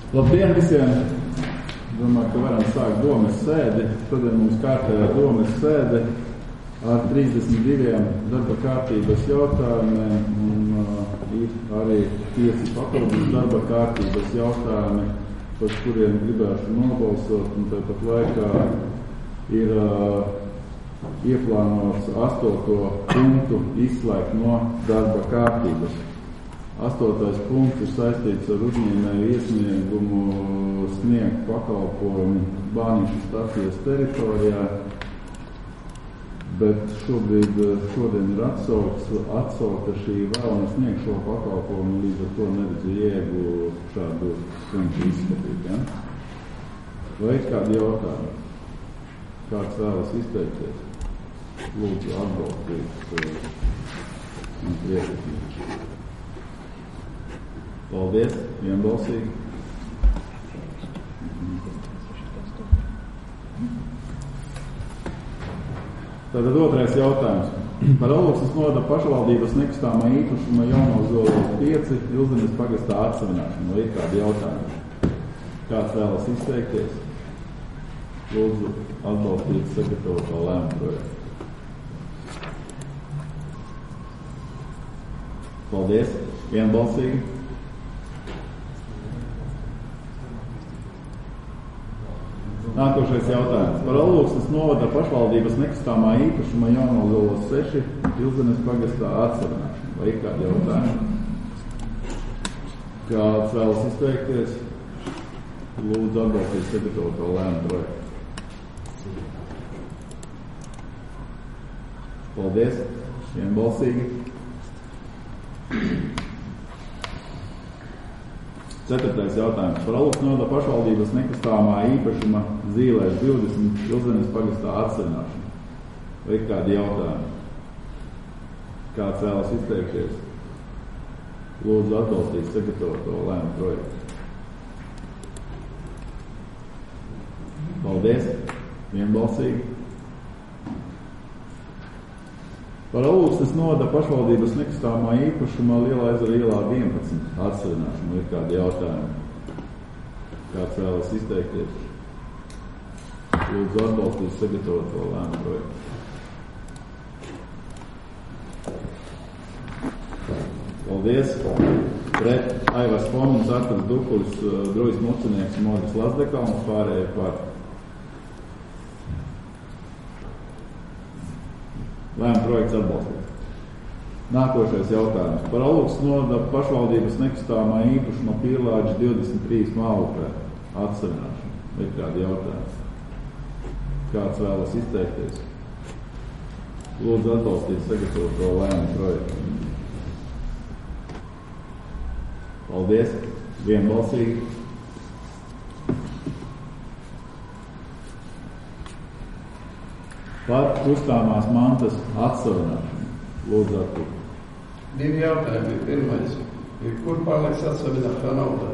Labdien visiem! Domāju, ka varam sākt domas sēdi. Šodien mums kārtējā domas sēde ar 32 darba kārtības jautājumiem un arī 5 papildus darba kārtības jautājumi, par kuriem gribētu nobalsot, un tāpat laikā ir ieplānots 8. punktu izslēgt no darba kārtības. 8. punkts ir saistīts ar uzņēmēju iesniegumu sniegt pakalpojumu Bānišu stacijas teritorijā, bet šodien ir atsaukta šī vēlme sniegt šo pakalpojumu, līdz ar to neredzu jēgu šādu punktu izskatīt. Ja? Vai ir kādi jautājumi? Kāds vēlas izteikties? Lūdzu atbalstīt un priekšlikums. Paldies, vienbalsīgi. Tātad otrais jautājums. Par Alūksnes novada pašvaldības nekustamā īpašuma Jaunozolos 5 Ilzemes pagastā atsevināšanu. Vai ir kādi jautājumi? Kāds vēlas izteikties? Lūdzu atbalstīt sagatavoto lēmumu projektu. Paldies, vienbalsīgi. Nākošais jautājums. Par Alūksnes novada pašvaldības nekustamā īpašuma Jaunozolos 6 Ilzemes pagastā atsevināšanu. Vai ir kādi jautājumi? Kāds vēlas izteikties? Lūdzu atbalstīt sagatavoto lēmumu projektu. Paldies, vienbalsīgi. 4. jautājums. Par Alūksnes novada pašvaldības nekustamā īpašuma Zīlēs 20 Ilzemes pagastā atsevināšanu. Vai ir kādi jautājumi? Kāds vēlas izteikties? Lūdzu atbalstīt sagatavoto lēmumu projektu. Paldies, vienbalsīgi. Par Alūksnes novada pašvaldības nekustamā īpašuma Lielā Ezera ielā 11 atsevināšanu. Ir kādi jautājumi? Kāds vēlas izteikties? Lūdzu atbalstīt sagatavoto lēmumu projektu. Paldies. Pret Aivars Fomins, Arturs Dukulis, Drojs Mucinieks, Modris Lazdekals, pārējie par. Lēmumu projekts atbalstīt. Nākošais jautājums. Par Alūksnes novada pašvaldības nekustamā īpašuma Pīrlāģis 23 Mālupē atsevināšanu. Ir kādi jautājumi? Kāds vēlas izteikties? Lūdzu atbalstīt sagatavoto lēmumu projektu. Paldies, vienbalsīgi. Par kustāmās mantas atsevināšanu. Lūdzu atbalstīt. 2 jautājumi. Pirmais. Kur paliks atsevinātā nauda?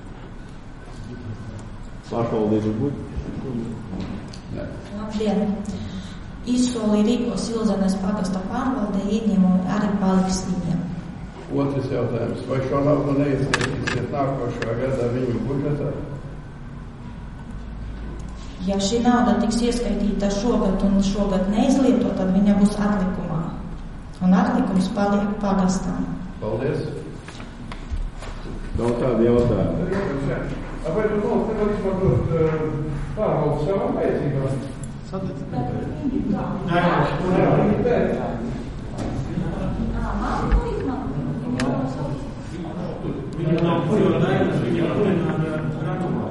Pašvaldības budžets? Nē. Labdien! Izsolīja Rīgos Ilzemes pagasta pārvaldē ieņēmumi arī paliks viņiem. Otrs jautājums. Vai šo naudu neizskatīsiet nākošā gadā viņu budžetā? Ja šī nauda tiks ieskaitīta šogad un šogad neizlietot, tad viņa būs atlikumā. Un atlikums paliek pagastam. Paldies. Vēl kādi jautājumi? Vai tu lūdzu nevar izmantot pārvaldes savām vajadzībām? Viņi nav pajodājums, viņi apvienāda radumā.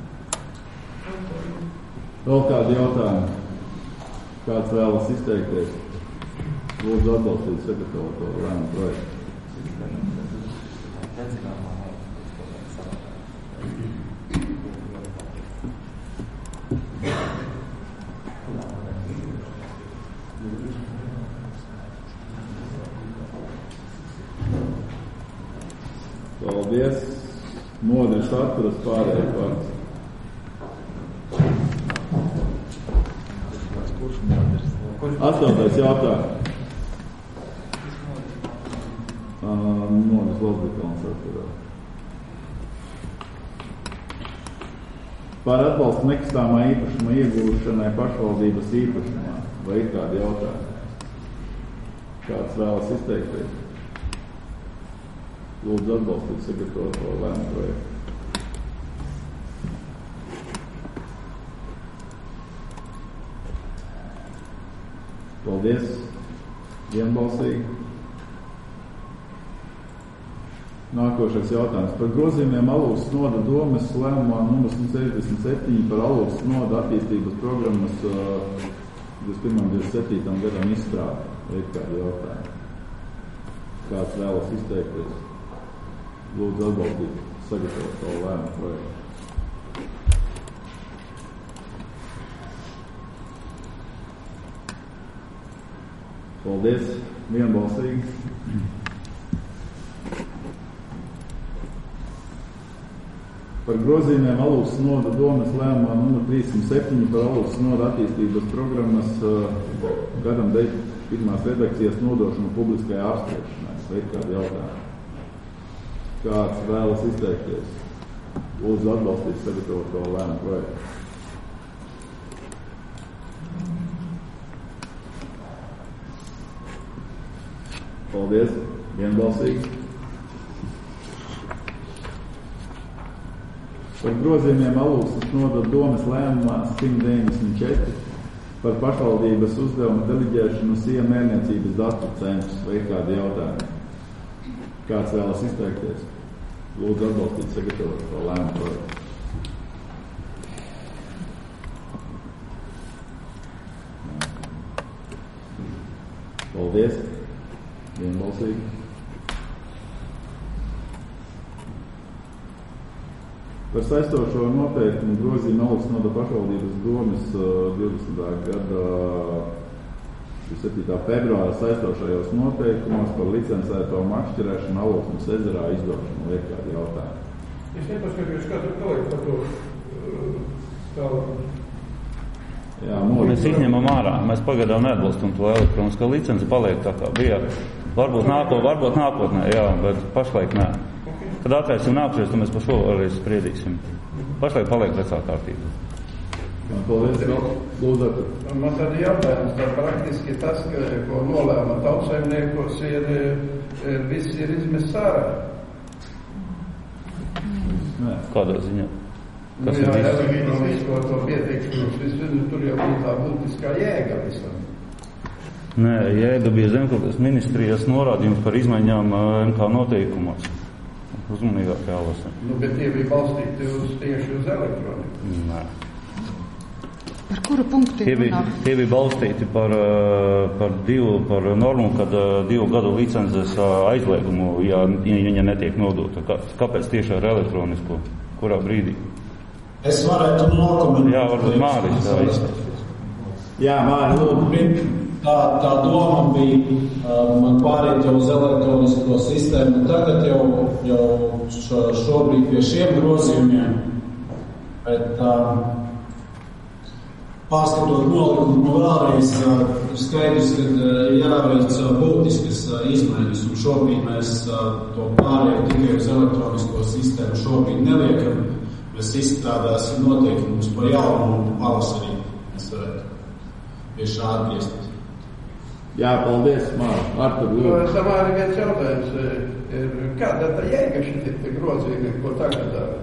Vēl kādi jautājumi? Kāds vēlas izteikties? Lūdzu atbalstīt sagatavoto lēmumu projektu. Paldies. Modris atturas, pārējie par. Astotais jautājums. Modris Lazdekals atturās. Par atbalstu nekustamā īpašuma iegūšanai pašvaldības īpašumā. Vai ir kādi jautājumi? Kāds vēlas izteikties? Lūdzu atbalstīt sagatavoto lēmumu projektu. Paldies. Vienbalsīgi. Nākošais jautājums par grozījumiem Alūksnes noda domes lēmumā nr. 167 par Alūksnes noda attīstības programmas 21.27. gadam izstrādi. Vai ir kādi jautājumi? Kāds vēlas izteikties? Lūdzu atbalstīt sagatavot savu lēmumu projektu. Paldies. Vienbalsīgi. Par grozījumiem Alūksnes noda domes lēmumā nr. 307 par Alūksnes noda attīstības programmas gadam 1. redakcijas nodošanu publiskajai apspriešanai. Vai ir kādi jautājumi? Kāds vēlas izteikties? Lūdzu atbalstīt sagatavoto lēmumu projektu. Paldies. Vienbalsīgi. Par grozījumiem Alūksnes noda domes lēmumā 194 par pašvaldības uzdevuma deleģēšanu SIA mērniecības datu centrus. Vai ir kādi jautājumi? Kāds vēlas izteikties? Lūdzu atbalstīt sagatavoto lēmumu projektu. Paldies. Vienbalsīgi. Par saistošo noteikumu grozījumu Alūksnes noda pašvaldības domes 20. gada 7. februāra saistošajos noteikumos par licencēto makšķerēšanu Alūksnes ezerā izdošanu. Vai ir kādi jautājumi? Es nepaskatīšu katru kolēģi par to stāvu. Jā, mēs izņemam ārā. Mēs pagaidām neatbalstam to elektronisko licenci, paliek tā kā bija. Varbūt nākotnē, jā, bet pašlaik nē. Kad atvērsim nākotnēs, tad mēs par šo arī spriedīsim. Pašlaik paliek vecā kārtība. Paldies. Man tad jautājums, tā praktiski tas, ko nolēma tautsaimniekos, viss ir izmests ārā. Kādā ziņā? Kas ir elektronisko to pieteikšanos, tur jau bija tā būtiskā jēga visam. Nē, jēga bija Zemkopības ministrijas norādījums par izmaiņām MK noteikumos. Uzmanīgāk jālasa. Bet tie bija balstīti tieši uz elektroniku. Nē. Par kuru punktu tie bija balstīti par normu, kad 2 gadu licences aizliegumu, ja viņa netiek nodota. Kāpēc tieši ar elektronisko? Kurā brīdī? Es varētu nokomentēt. Jā, varbūt Māris. Jā, Māri, lūdzu. Tā doma bija man pāriet jau uz elektronisko sistēmu. Tagad jau šobrīd pie šiem grozījumiem, bet pārskatot nolikumu vēlreiz, skaidrs, ka jāveic būtiskas izmaiņas, un šobrīd mēs to pārēju tikai uz elektronisko sistēmu šobrīd neliekam. Mēs izstrādāsim noteikumus par jaunu un pavasarī mēs varētu pie šā atgriezties. Jā, paldies, Māri. Artur, lūdzu. Samāri viens jautājums. Kāda tā jēga šitie grozījumi, ko tagad dara?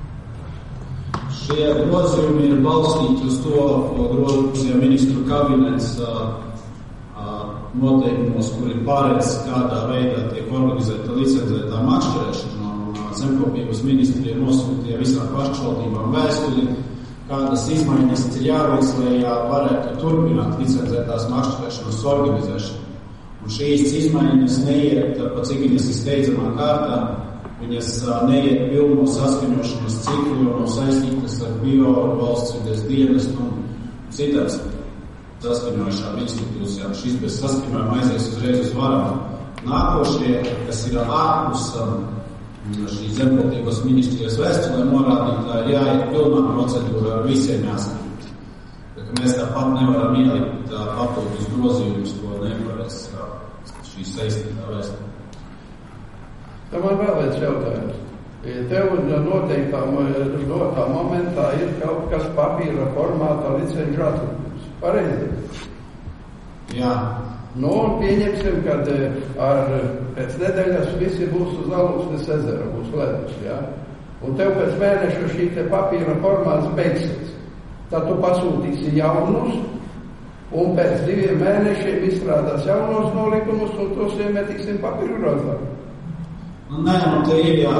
Šie grozījumi ir balstīti uz to, ko grozīja ministru kabinets noteikumos, kuri paredz, kādā veidā tiek organizēta licencētā makšķerēšana. Zemkopības ministrija nosūtīja visām pašvaldībām vēstuli, kādas izmaiņas ir jāveic, lai varētu turpināt licencētās makšķerēšanas organizēšanu. Un šīs izmaiņas neiet pa cik viņas ir steidzamā kārtā, viņas neiet pilno saskaņošanas ciklu, jo nav saistītas ar bio, valsts vides dienestu un citās saskaņojušām institūcijām. Šis bez saskaņojuma aizies uzreiz uz varām. Nākošie, kas ir ārpus šīs zemkopības ministrijas vēstulē norādītā, ir jāiet pilnā procedūra ar visiem jāskatīt. Mēs tāpat nevaram ielikt papildus grozījumus, ko nevarēs šī saistītā vēstulē. Tā man vēl viens jautājums. Tev noteiktā momentā ir kaut kas papīra formātā licenču atlikums. Pareizi? Jā. Nu, un pieņemsim, kad pēc nedēļas visi būs uz Alūksnes ezera, būs ledus, jā? Un tev pēc mēneša šī te papīra formāts beigsies. Tad tu pasūtīsi jaunus, un pēc 2 mēnešiem izstrādās jaunos nolikumus, un tos iemetīsim papīru grozā. Nē, te ir jā,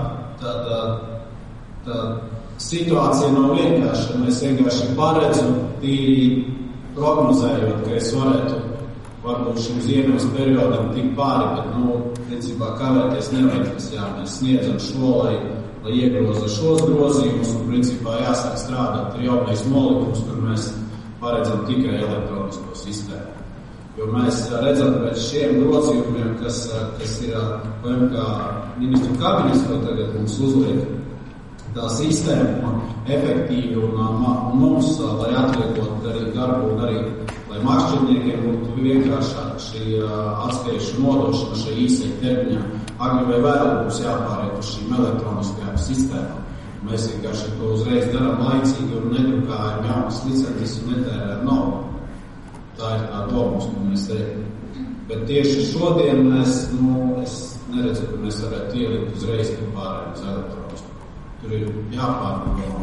tā situācija nav vienkārša. Mēs vienkārši paredzu, tīri prognozējot, ka es varētu varbūt šim ziemas periodam tik pāri, bet, principā kavēties nevajag. Jā, mēs sniedzam šo, lai iegroza šos grozījumus, un principā jāsāk strādāt ar jaunais nolikumus, kur mēs paredzam tikai elektronisko sistēmu. Jo mēs redzam pēc šiem grozījumiem, kas ir kā ministru kabinets, ko tagad mums uzliek, tā sistēma efektīvi un mums, lai atliekot arī darbu un arī, lai makšķerniekiem būtu vienkāršāk šī atskaišu nodošana šai īsai termiņā. Agri vai vēl būs jāpāriet uz šīm elektroniskajām sistēmām. Mēs vienkārši to uzreiz darām laicīgi un nedrukājam jaunas licences un netērējam naudu. Tā ir tā domas, ko mēs redzam. Bet tieši šodien es neredzu, ka mēs varētu ielikt uzreiz, kad pārējām uz elektronisku. Tur ir jāpārdomā.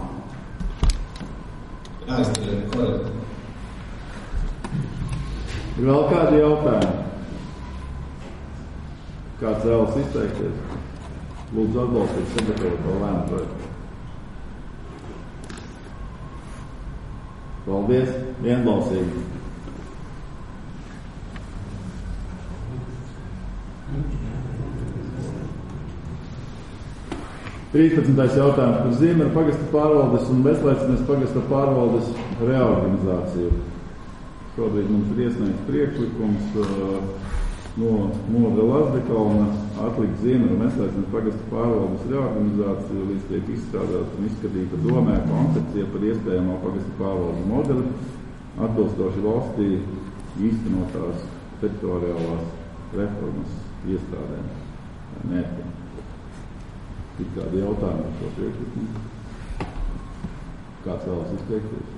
Jāizdarīja korekti. Ir vēl kādi jautājumi? Kāds vēlas izteikties? Lūdzu atbalstīt sagatavoto lēmu projektu. Paldies, vienbalsīgi. Trīspadsmitais jautājums par Ziemeļu pagasta pārvaldes un Bezlaicines pagasta pārvaldes reorganizāciju. Šobrīd mums ir iesniegts priekšlikums no Moda Lazdekalna atlikt Ziemeļu un Bezlaicines pagasta pārvaldes reorganizāciju, līdz tiek izstrādāta un izskatīta domē koncepcija par iespējamo pagasta pārvaldes modeli, atbilstoši valstī īstenotās teritoriālās reformas iestādēm vai mērķiem. Ir kādi jautājumi par šo priekšlikumu? Kāds vēlas izteikties?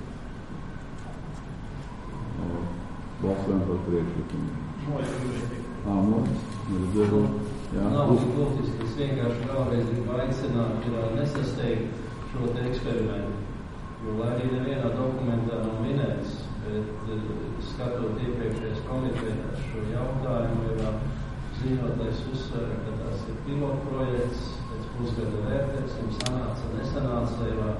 Balsojam par priekšlikumu. Neredzēju. Nav būtiski, es vienkārši vēlreiz gribu aicināt, nesasteigt šo te eksperimentu. Jo, lai arī nevienā dokumentā nav minēts, bet skatot iepriekšējās komitejās šo jautājumu, ir zinotais uzsver, ka tās ir pilotprojekts, pēc pusgada vērtēsim, sanāca, nesanāca,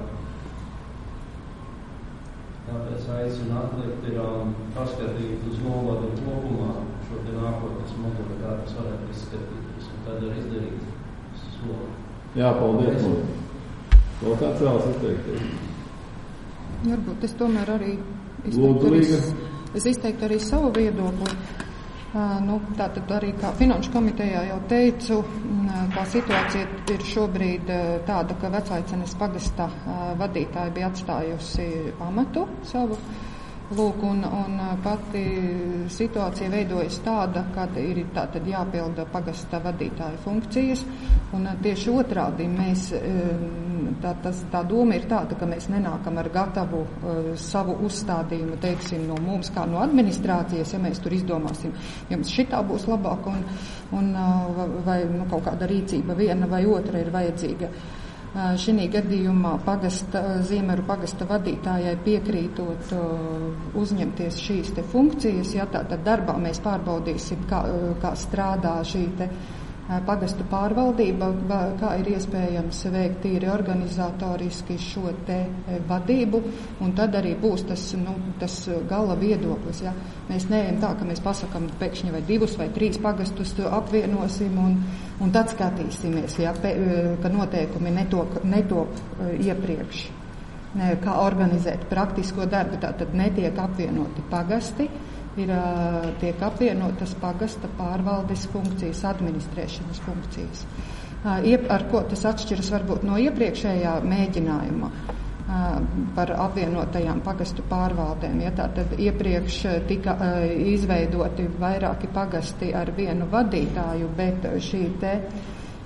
tāpēc aicinu atlikt paskatīt uz novadu kopumā šo te nākotnes modeli, kā tas varētu izskatīties, un tad arī izdarīt soli. Jā, paldies. Vēl kāds vēlas izteikties? Varbūt es tomēr arī izteiktu arī savu viedokli. Tātad arī kā Finanšu komitejā jau teicu, tā situācija ir šobrīd tāda, ka Veclaicenes pagasta vadītāja bija atstājusi amatu savu. Lūk, un pati situācija veidojas tāda, kad ir tātad jāpilda pagasta vadītāja funkcijas, un tieši otrādi mēs, tā doma ir tāda, ka mēs nenākam ar gatavu savu uzstādījumu, teiksim, no mums kā no administrācijas, ja mēs tur izdomāsim, jums šitā būs labāk, vai kaut kāda rīcība viena vai otra ir vajadzīga. Šī gadījumā Ziemeļu pagasta vadītājai piekrītot uzņemties šīs te funkcijas, ja tātad darbā mēs pārbaudīsim, kā strādā šī te pagastu pārvaldība, kā ir iespējams veikt tīri organizatoriski šo te vadību, un tad arī būs tas gala viedoklis. Ja? Mēs neejam tā, ka mēs pasakam pēkšņi vai 2 vai 3 pagastus apvienosim un tad skatīsimies, ja? Ka noteikumi netop iepriekš. Kā organizēt praktisko darbu, tātad netiek apvienoti pagasti, tiek apvienotas pagasta pārvaldes funkcijas, administrēšanas funkcijas. Ar ko tas atšķiras varbūt no iepriekšējā mēģinājuma par apvienotajām pagastu pārvaldēm. Ja, tātad iepriekš tika izveidoti vairāki pagasti ar vienu vadītāju, bet šī te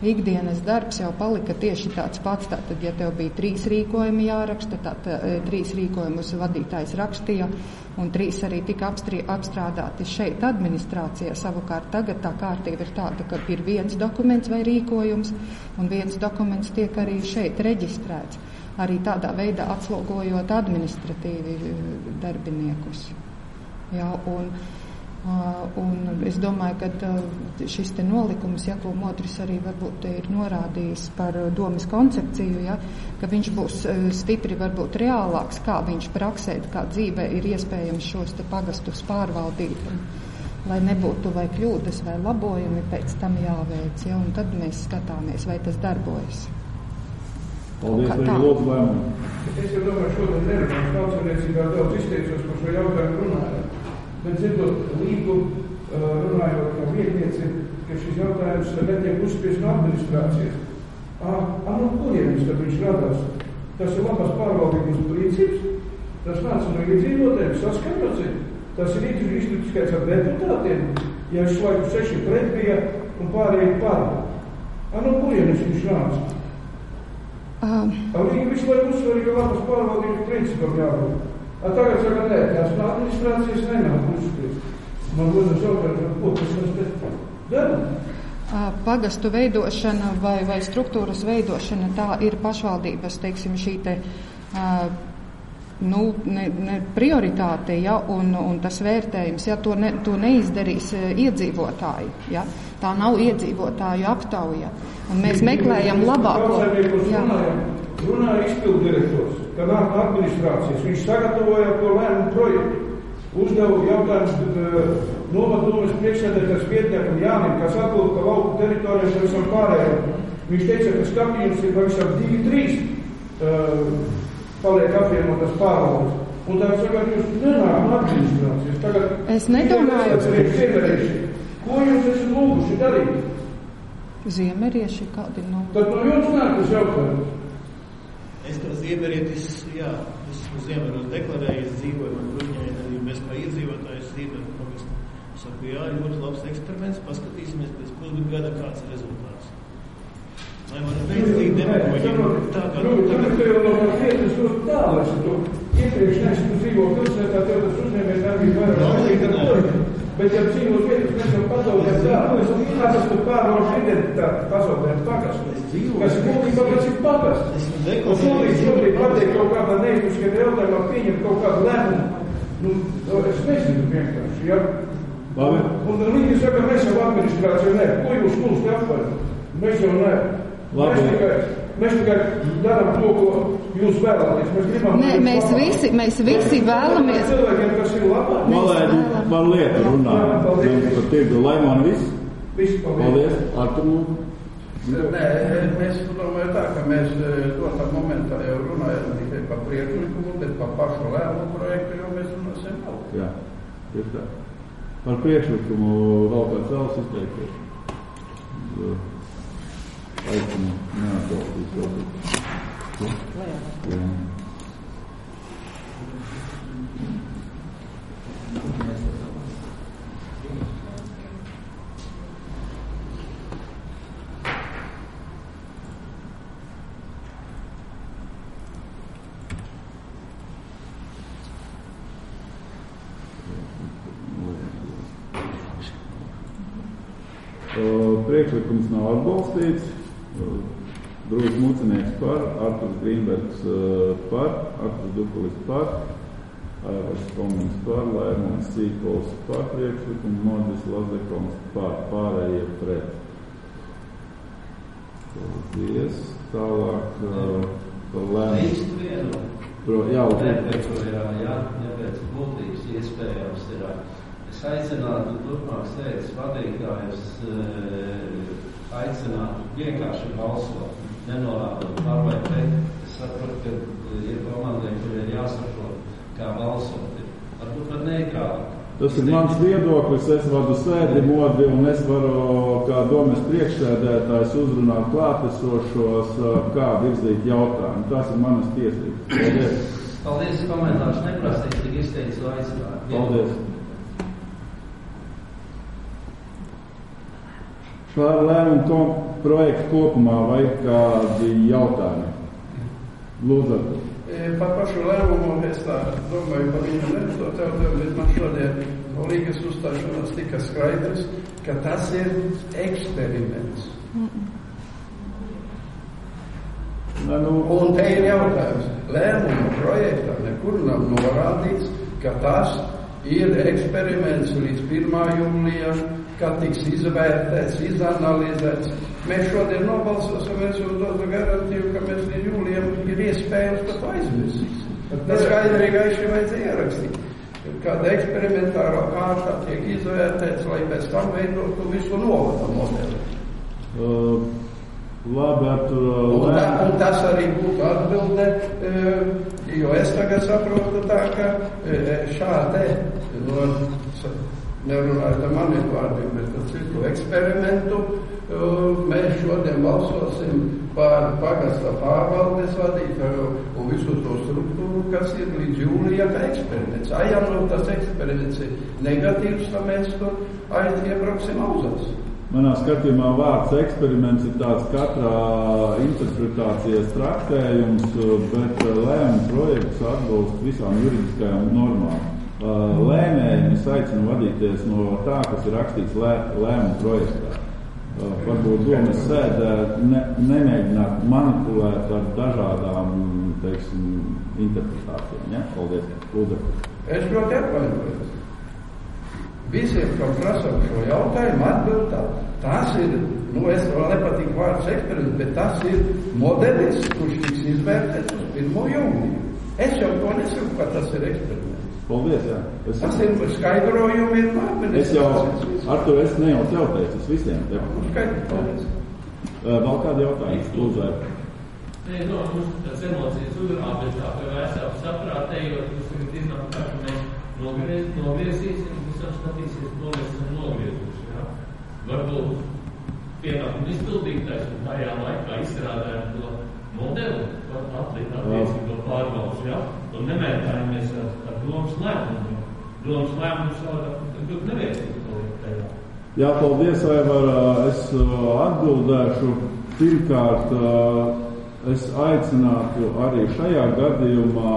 ikdienas darbs jau palika tieši tāds pats. Tātad, ja tev bija 3 rīkojumi jāraksta, tad 3 rīkojumus vadītājs rakstīja, un 3 arī tika apstrādāti šeit administrācijā. Savukārt tagad tā kārtība ir tāda, ka ir viens dokuments vai rīkojums, un viens dokuments tiek arī šeit reģistrēts. Arī tādā veidā atslogojot administratīvi darbiniekus. Jā, un es domāju, ka šis te nolikums, ja ko Modris arī varbūt ir norādījis par domas koncepciju, ja, ka viņš būs stipri varbūt reālāks, kā viņš praksē, kā dzīvē ir iespējams šos te pagastus pārvaldīt, lai nebūtu vai kļūdas vai labojumi pēc tam jāveic, ja, un tad mēs skatāmies, vai tas darbojas. Paldies, arī lūdzu lēmumu. Es jau domāju, šodien nerunāšu tautsēmniecībā daudz izteicos par šo jautājumu runājot. Bet dzirdot līgu, runājot kā vietnieci, ka šis jautājums netiek uzspiest no administrācijas. No kurienes tad viņš radās? Tas ir labās pārvaldības princips, tas nāca no iedzīvotājiem saskaņots, tas ir iztiskaits ar deputātiem, ja es laiku 6 pret bija un pārējie par. No kurienes viņš nāca? Līga visu laiku uzsver, ka labās pārvaldības principam jābūt. Tagad saka, nē, tās no administrācijas nenāk uzspiest. Man lūdzu savukārt, ko tas mēs darām? Pagastu veidošana vai struktūras veidošana, tā ir pašvaldības, teiksim, šī te ne prioritāte, ja, un tas vērtējums, ja, to neizdarīs iedzīvotāji, ja, tā nav iedzīvotāju aptauja, un mēs meklējam labāko. Runāja izpildu direktors, ka nāk administrācijas, viņš sagatavoja to lēmumu projektu, uzdeva jautājumus novadomas priekšsēdētājs Pietņākam Jānim, kas atbild, ka lauku teritorijas ir visam pārējām. Viņš teica, ka skatījums ir pavisam 2-3 paliek apvienotas pārvaldes. Un tagad sakāt, jūs nenāk no administrācijas. Tagad es nedomāju. Ko jūs esat lūguši darīt? Ziemerieši kādi nav. Tad no jums nāk tas jautājums. Es kā ziemerietis, jā, esmu Ziemeros deklarējis, dzīvoju, man bruņēja arī mēs kā iedzīvotājs Ziemeru pagastu. Saku, jā, ļoti labs eksperiments, paskatīsimies pēc pusgada, kāds ir rezultāts. Lai man veidzīgi demagoģi, tā kā... Tagad tev no tās vietas ļoti tālu esi tu. Iepriekš neesi tu dzīvo pilsētā, tev tas uzņēmēs arī vairāk. Bet, ja dzīvos vietas, mēs jau pazaudējam tādu, kādas tu pārvalšu identitāti pazaudējam pagastu. Kas ir būtībā, kas ir pagasts. Un šobrīd pateikt kaut kādā neiztuskatā jautājumā pieņemt kaut kādu lēmumu. Es nezinu vienkārši, ja? Un līdzi saka, mēs jau administrāciju ne. Ko jūs mums te apvarat? Mēs jau ne. Mēs tikai darām to, ko jūs vēlaties. Mēs gribam... Nē, mēs visi vēlamies. Cilvēkiem, kas ir labāk. Man lieta runā. Par tirgu laimā un viss. Viss, paldies. Artur lūdzu. Nē, mēs domājam tā, ka mēs dotā momentā jau runājam tikai par priekšlikumu, bet par pašu lēmumu projektu jau mēs runāsim vēl. Jā, ir tā. Par priekšlikumu vēl kāds vēlas izteikties. Aicinu neatbalstīt šo. Jā. Priekšlikums nav atbalstīts. Drūzs Mucinieks par, Arturs Grīnbergs par, Arturs Dukulis par, Aivars Komins par, Lērmons Sīkols par priekšlikumu, Modris Lazekons par, pārējie pret. Paldies. Tālāk par lēmumu. Jā, pēc būtības iespējams ir. Es aicinātu turpmāk sēdes vadītājus aicinātu vienkārši balsot, nenorādot par vai pret. Es saprotu, ka ir komandiem, kuriem jāsaprot, kā balsot. Varbūt pat neitrāli. Tas ir mans viedoklis, es vadu sēdi Modri un es varu kā domas priekšsēdētājs uzrunāt klātesošos, kā virzīt jautājumu. Tas ir manas tiesības. Paldies. Paldies, komentārs neprasīts, tik izteicu aicinājumu. Paldies. Par lēmumu projektu kopumā vai kādi jautājumi? Lūdzu. Par pašu lēmumu es tā domāju par viņu neuzstot jautājumu, bet man šodien no Līgas uzstāšanās tika skaidrs, ka tas ir eksperiments. Un te ir jautājums. Lēmumu projektā nekur nav norādīts, ka tas ir eksperiments līdz 1. jūlijam, kad tiks izvērtēts, izanalizēts. Mēs šodien nobalsosimies un dotu garantiju, ka mēs līdz jūlijam ir iespējams par to aizmirsīsim. Tas skaidri gaiši vajadzēja ierakstīt. Kāda eksperimentāra kārtā tiek izvērtēts, lai pēc tam veidotu visu novada modeli. Labi, un tas arī būtu atbilde, jo es tagad saprotu tā, ka šādi, nerunājot ar maniem vārdiem, bet ar citu eksperimentu, mēs šodien balsosim par pagasta pārvaldes vadītāju un visu to struktūru, kas ir līdz jūlijā kā eksperiments. Ja nu tas eksperiments ir negatīvs, tad mēs tur iebrauksim auzās. Manā skatījumā vārds eksperiments ir tāds katrā interpretācijas traktējums, bet lēmuma projekts atbilst visām juridiskajām normām. Lēmējiem es aicinu vadīties no tā, kas ir rakstīts lēmuma projektā. Varbūt domas sēdē nemēģināt manipulēt ar dažādām, teiksim, interpretācijām. Ja? Paldies. Lūdzu. Es ļoti atvainojos. Visiem, kam prasam šo jautājumu, atbild tā. Tas ir, es vēl nepatīk vārds eksperiments, bet tas ir modelis, kurš tiks izvērtēts uz 1. jūliju. Es jau to nesaku, ka tas ir eksperiments. Paldies, jā. Tas ir skaidrojumi, es jau, Artur, es ne jau tev teicu, es visiem tev. Skaidri, paldies. Vēl kādi jautājumi? Lūdzu. Es domāju, mums tāds emocijas uzrunā, bet tā, ka vēsāk saprātējot, jūs tagad iznāk tā, ka mēs nogriezīsim, skatīsies, to mēs esam nogriezuši. Ja? Varbūt pienākumu izpildītājs un tajā laikā izstrādājam to modeli, attiecīgo pārvaldes, ja? Un nemētājamies ar domas lēmumu. Domas lēmumu savādāk neviesīt to tajā. Jā, paldies, Aivar. Es atbildēšu. Pirmkārt, es aicinātu arī šajā gadījumā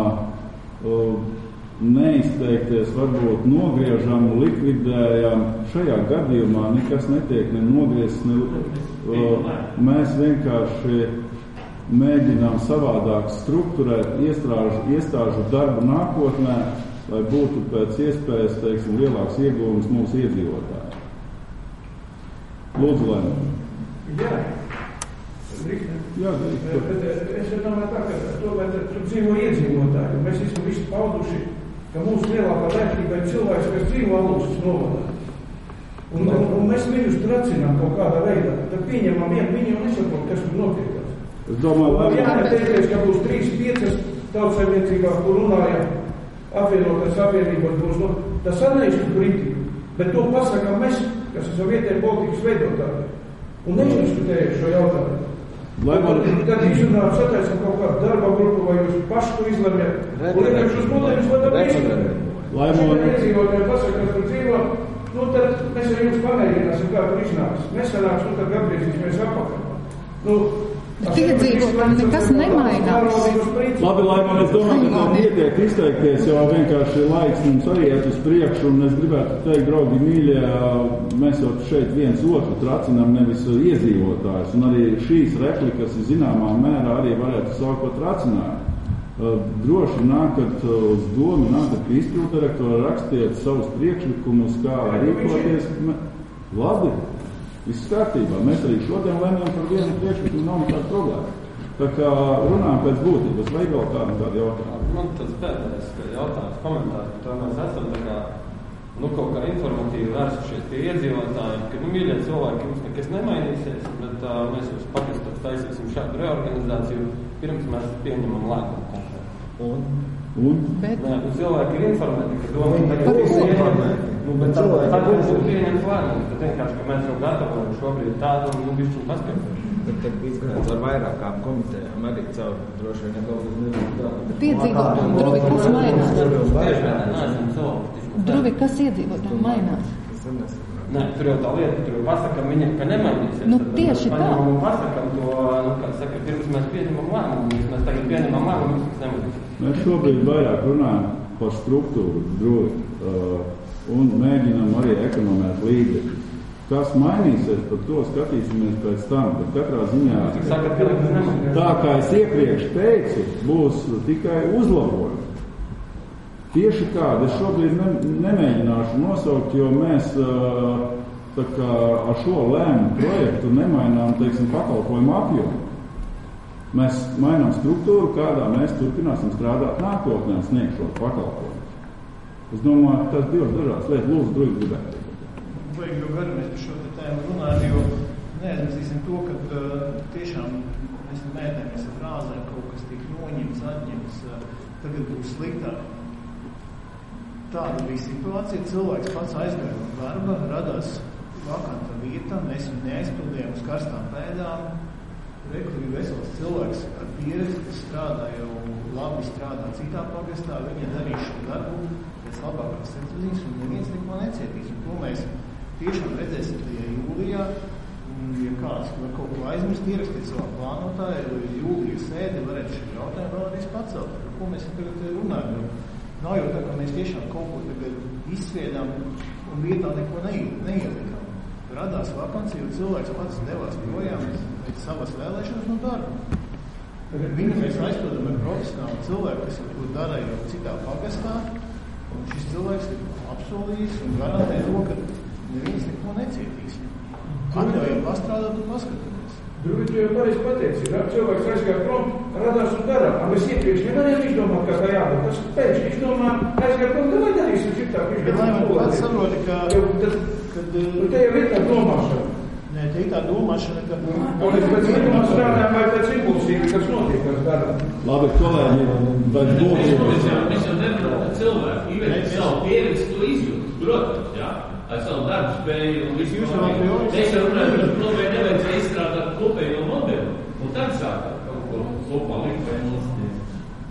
neizteikties, varbūt nogriežam, likvidējam. Šajā gadījumā nekas netiek nogriezts. Mēs vienkārši mēģinām savādāk strukturēt iestāžu darbu nākotnē, lai būtu pēc iespējas, teiksim, lielāks ieguvums mūsu iedzīvotājiem. Lūdzu, Lēna. Jā, es domāju tā, ka tomēr tur dzīvo iedzīvotāji. Mēs esam visi pauduši, ka mūsu lielākā vērtība ir cilvēks, kas dzīvo Alūksnes novadā. Un mēs viņus tracinām kaut kādā veidā. Tad pieņemam viņi jau nesaprot, kas tur notiekās. Es domāju, jāneteikties, ka būs 3-5 tautsaimniecībās, kur runāja apvienotās savienībās būs, tas anēstu kritiku, bet to pasakam mēs, kas esam vietēji politikas veidotāji. Un neišdiskutējuši šo jautājumu. Tad izrunājam, sataisam kaut kādu darba grupu, vai jūs paši to izlemjat. Un liekam šos modeļus, lai tam izrunājam. Šeit iedzīvotāji pasaka, kas tur dzīvo, tad mēs ar jums pamēģināsim, kā tur iznāks. Nesanāks, tad atgriezīsimies apakaļ. Iedzīvotājiem nekas nemainās. Labi, Laimon, es domāju, ka pietiek izteikties, jo vienkārši laiks mums arī iet uz priekšu, un es gribētu teikt, draugi mīļie, mēs jau šeit viens otru tracinām, nevis iedzīvotājus, un arī šīs replikas zināmā mērā arī varētu saukt par tracinājumu. Droši nākat uz domu, nākat pie izpilddirektora, rakstiet savus priekšlikumus, kā rīkoties. Labi. Viss kārtībā. Mēs arī šodien lēmjam par vienu priekšlikumu, nav nekāda problēma. Tā kā runājam pēc būtības, vai vēl kādu jautājumu? Man tāds pēdējais jautājums, komentārs, ka mēs esam tā kā, kaut kā informatīvi vērsušies pie iedzīvotājiem, ka, mīļie cilvēki, jums nekas nemainīsies, bet mēs jūs pakastot taisīsim šādu reorganizāciju, pirms mēs pieņemam lēmumu. Bet cilvēki ir informēti, ka domāju, ka jūs ir informēti. Bet tā būtu pieņems lēmumu. Tad vienkārši, ka mēs jau gatavojam šobrīd tādu un bišķiņu paskaidrojumu. Tad izgājas ar vairākām komitejām, arī caur droši vien nedaudz nedaudz. Bet iedzīvotājiem, Druvi, kas mainās? Druvi, kas iedzīvotājiem mainās? Nē, tur jau tā lieta, tur pasakam viņam, ka nemainīsies. Nu, tieši tā. Un pasakam to, kā saka, pirms mēs pieņemam lēmumu, mēs tagad pieņemam lēmumu, kas nemainīsies. Mēs šobrīd vairāk runājam par struktūru, droši, un mēģinam arī ekonomēt līdzekļus. Kas mainīsies, par to skatīsimies pēc tam, bet katrā ziņā, tā kā es iepriekš teicu, būs tikai uzlabojumi. Tieši tādi es šobrīd nemēģināšu nosaukt, jo mēs tā kā ar šo lēmumu projektu nemainām, teiksim, pakalpojumu apjomu. Mēs mainām struktūru, kādā mēs turpināsim strādāt nākotnē, sniegšot pakalpojumus. Es domāju, tas divas dažādas lietas, lūdzu, drusku gribētu. Vajag jau gari mēs par šo tēmu runāt, jo neaizmirsīsim to, ka tiešām mēs mēģināmies ar frāzēm kaut kas tik noņemts, atņemts, tagad būs sliktāk. Tāda bija situācija, cilvēks pats aizgāja no darba, radās vakanta vieta, mēs viņu neaizpildījām uz karstām pēdām. Rekurīgi vesels cilvēks ar pieredzi, kas strādā jau labi strādā citā pagastā, viņa darīs šo darbu pēc labākās sirdsapziņas un neviens neko necietīs. Un to mēs tiešām redzēsim tajā jūlijā, un ja kāds var kaut ko aizmirst, ierakstīt savā plānotājā, lai jūlija sēdi varētu šī jautājumu vēlreiz pacelt. Par ko mēs tagad runājam? Nav jau tā, ka mēs tiešām kaut ko tagad izsviedām un vietā neko neielikām. Radās vakancija, jo cilvēks pats devās projām pēc savas vēlēšanas no darba. Viņu mēs aizpildām ar profesionālu cilvēku, kas to dara jau citā pagastā, un šis cilvēks ir apsolījis un garantē to, ka neviens neko necietīs. Atļaujam pastrādāt un paskatāmies. Drugi jau pareizi pateici, cilvēks aizgāja prom, radās un darā. Mēs iepriekš nevarējām izdomāt, kā tā jādara. Tas pēc izdomā aizgāja prom, ka nedarīsim citāk. Bet lai man pats saproti, ka... Te jau ir tā domāšana. Nē, te ir tā domāšana, ka... Un pēc likumā strādājam vai pēc impulsīvi, kas notiek ar darbu. Labi, kolēģi, bet būtu... Mēs jau nerunājam par cilvēku. Īvērt savu pieredzi, to izjūt. Protams, jā. Ar savu darbu spēju un visu pārējo. Mēs jau runājam, ka kopēji nevajadzēja izstrādāt kopējo modeli. Un tad sākāt kaut ko kopā likt vai nostīt.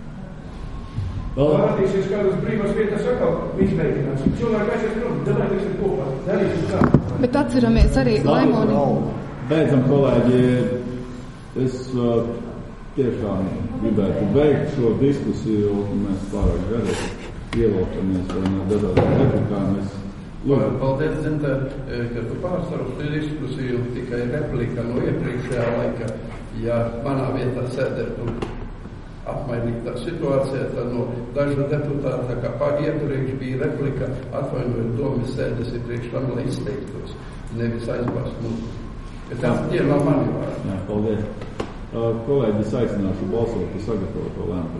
Parādīsies kādas brīvas vietas atkal izmēģināsim. Cilvēki aizies prom, darīsim kopā, darīsim tā. Bet atceramies arī Laimoni. Beidzam, kolēģi, es tiešām gribētu beigt šo diskusiju, un mēs pārāk gari ievilkamies un dažādām replikām. Paldies, Zinte, ka tu pārstāv šo diskusiju, tikai replika no iepriekšējā laika. Ja manā vietā sēdētu apmainītā situācijā, tad no dažu deputāta, kā iepriekš bija replika, atvainojot domas sēdes iepriekš tam, lai izteiktos, nevis aizbāst mūsu. Bet tā tie nav mani vārdi. Jā, paldies. Kolēģis aicināšu balsot par sagatavoto lēmumu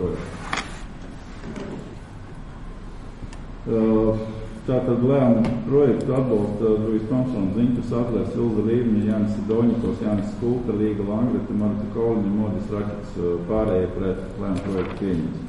projektu. Tātad lēmumu projektu atbalsta Druijs Tomsons, Ziņķis Atlers, Ilza Līvņa, Jānis Doņikos, Jānis Skulta, Līga Langreta, Marta Koliņa, Modis Rakits, pārējie pret lēmumu projektu pieņems.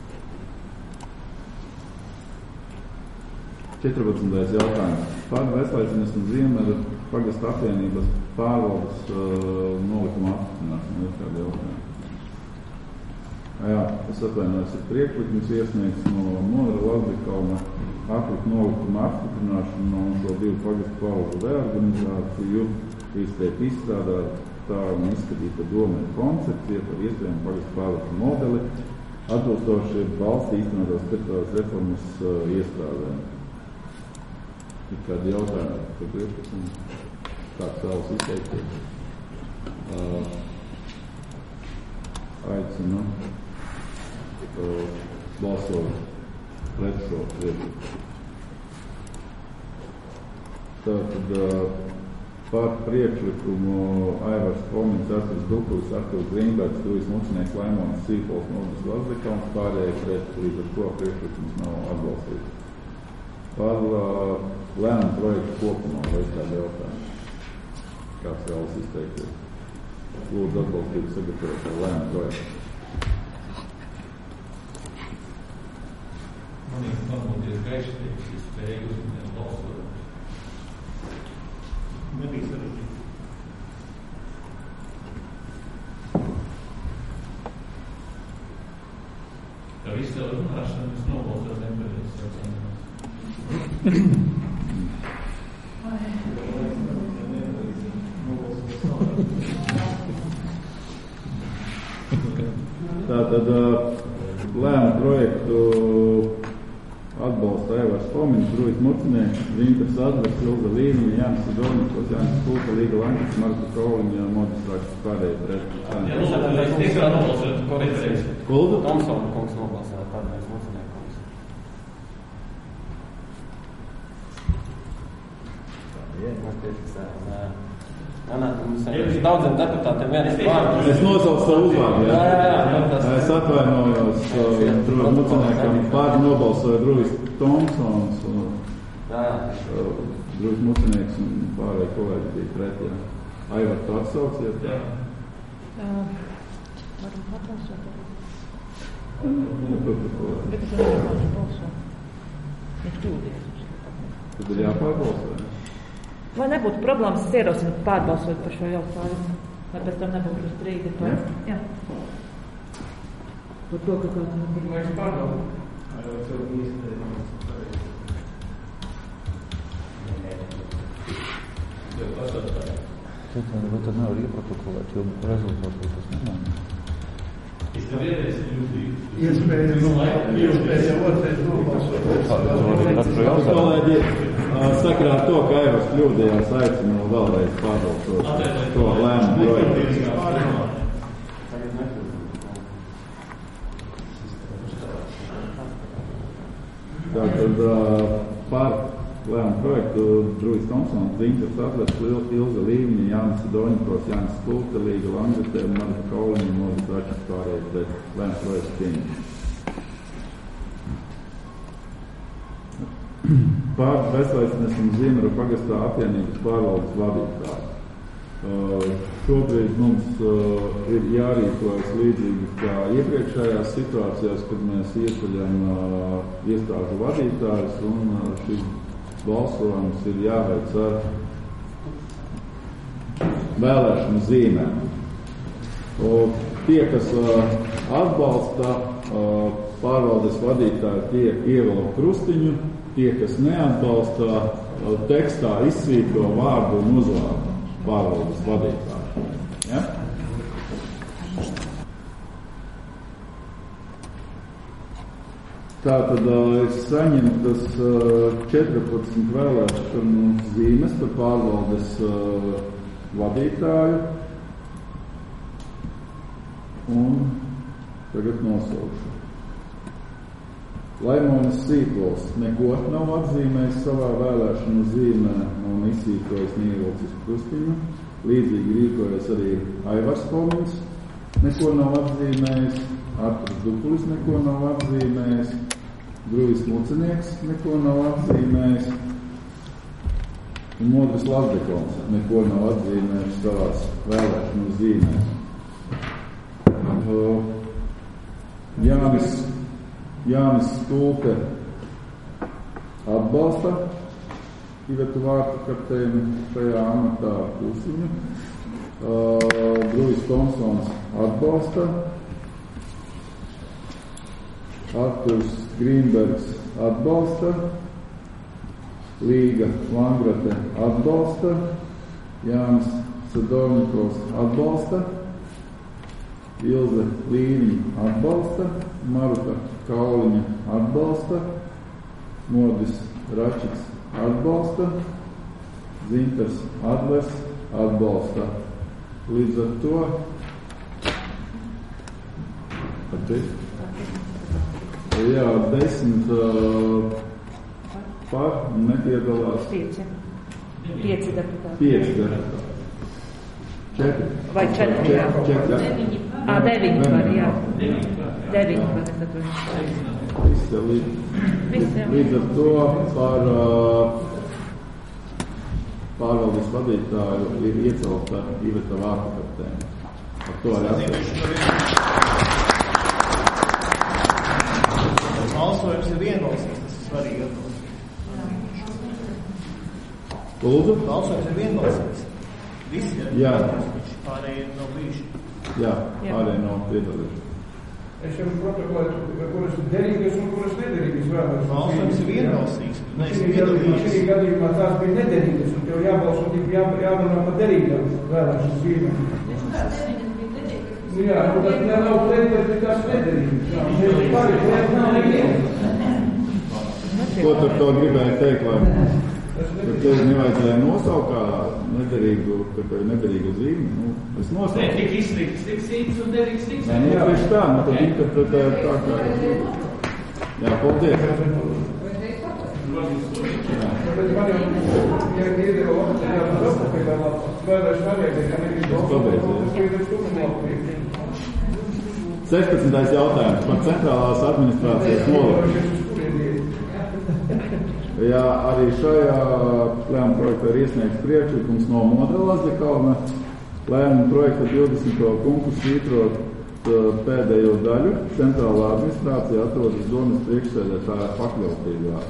14. jautājums. Pār Veslaicenes un Ziemeļa pagasta apvienības pārvaldes nolikuma apstiprināšana ir kāda jautājuma. Jā, es atvainojos, ir priekšlikums iesniegts no Monra Lazdikalna atlikt nolikuma apstiprināšanu un šo divu pagastu pārvaldu reorganizāciju, izteikt izstrādāt tā un izskatīta doma ir koncepcija par iespējamu pagastu pārvaldu modeli, atbilstoši valsts īstenotās teritoriālās reformas iestrādēm. Ir kādi jautājumi par priekšlikumu? Kāds vēlas izteikties? Aicinu balsot pret šo priekšlikumu. Tātad par priekšlikumu Aivars Komins, Arturs Dukulis, Arturs Grīnbergs, Druijs Mučnieks, Laimons Sīpols, Modis Lazdikalns, pārējie pret, līdz ar to priekšlikums nav atbalstīts. Par lēmumu projektu kopumā vai kādi jautājumi? Kāds vēlas izteikties? Lūdzu atbalstīt sagatavot par lēmumu projektu. Man ir pamoties gaišties, es spēju uzmanēt balsot. Nebija sarežģīti. Ka visu tev runāšanu es nobalsot nepareizi. Tātad lēmu projektu atbalsta Aivars Fomiņš, Drujas Mucinieks, Vinters Advers, Ilga Līniņa, Jānis Sidornikos, Jānis Kulka, Līga Lankis, Marta Kauliņa, Modis Raksts pārējais pret. Kuldu? Tomsona kungs nobalsēja pārējais Muciniekums. Mums daudziem deputātiem viens vārds. Es nosaucu savu uzvārdu, jā? Es atvainojos Drujas Muciniekam, pār nobalsoja Drujas Tomsons un Drujas Mucinieks un pārējie kolēģi bija pret, jā. Aivar, tu atsauciet? Jā. Varam atbalsot. Bet es nevaru balsot. Es kļūdies. Tad ir jāpārbalso, jā? Lai nebūtu problēmas, es ierosinu pārbalsot par šo jautājumu. Lai pēc tam nebūtu strīdi par... Jā. Par to, ka kāds nebūtu. Mēs pārbalsot. Tad nevar ieprotokolēt, jo rezultātu tas nemainās. Iespējas otrais nobalsot. Kolēģi, sakarā ar to, ka Aivars kļūdījās, aicinu vēlreiz pārbalsot to lēmu projektu. Tātad pār lēmu projektu Drujas Tomsons, Vinters Advers, Ilga Līniņa, Jānis Sidornikos, Jānis Kulka, Līga Lankis, Marta Kauliņa, Modis Raksts pārējais pret lēmu projektu pieņemšanu. Pār Bezvaicnes un Ziemera pagastā apvienības pārvaldes vadītāji. Šobrīd mums ir jārīkojas līdzīgi kā iepriekšējās situācijās, kad mēs ieceļam iestāžu vadītājus un šis balsojums ir jāveic ar vēlēšanu zīmēm. Tie, kas atbalsta pārvaldes vadītāju, tie ievelk krustiņu, tie, kas neatbalsta, tekstā izsvītro vārdu un uzvārdu pārvaldes vadītāju. Ja? Tātad ir saņemtas 14 vēlēšanu zīmes par pārvaldes vadītāju. Un tagad nosaukšu. Laimonis Sīpols neko nav atzīmējis savā vēlēšanu zīmē un izsīkojis neievilcis krustiņu. Līdzīgi rīkojas arī Aivars Fomiņš, neko nav atzīmējis, Arturs Dupulis neko nav atzīmējis, Drujas Mucinieks neko nav atzīmējis un Modris Lazdekons neko nav atzīmējis savās vēlēšanu zīmēs. Jānis Stulke atbalsta Ivetu Vārtukartēnu šajā amatā plusiņu. Drujas Tomsons atbalsta. Arturs Grīnbergs atbalsta. Līga Langrate atbalsta. Jānis Sidornikovs atbalsta. Ilze Līniņa atbalsta. Marta Kauliņa atbalsta. Modis Račiks atbalsta. Vinters Advers atbalsta. Līdz ar to jā, 10 par nepiedalās 5 deputāti. 5 deputāti. 4. Vai 4, jā. 9 par, jā. 9 par, Līdz ar to par pārvaldes vadītāju ir iecelta Iveta Vārtukartēna. Ar to arī balsojums ir vienbalsīgs, tas ir svarīgi atbalsts. Lūdzu? Balsojums ir vienbalsīgs. Visi ir jā. Pārējie nav bijuši. Jā, pārējie nav piedalījuši. Es jau protokolētu, kuras derīgas un kuras nederīgas vēlos. Balsojums ir vienbalsīgs. Šī gadījumā tās bija nederīgas, un tev jābalso tik jārunā par derīgām vēlēšanas zīmēm. Jā, un tad nav pret, bet tās nederīgas. Nav neviens. Ko tur to gribēja teikt, lai tev nevajadzēja nosaukt kā nederīgu zīmi? Es nosauku. Ne, tik izstrikts, tik sīts un derīgs tik sīts. Nē, tieši tā, tad interpretēja tā kā. Jā, paldies. Bet man jau, ja iedeva labs, jābūt apakaļā labs, vēlēšu variedē, ka nevis balsot, tas 16. jautājums par centrālās administrācijas nolikumu. Jā, arī šajā lēmuma projektā ir iesniegts priekšlikums no Modela Azekalna. Lēmuma projekta 20. punktu svītrot pēdējo daļu. Centrālā administrācija atrodas domas priekšsēdētāja pakļautībā.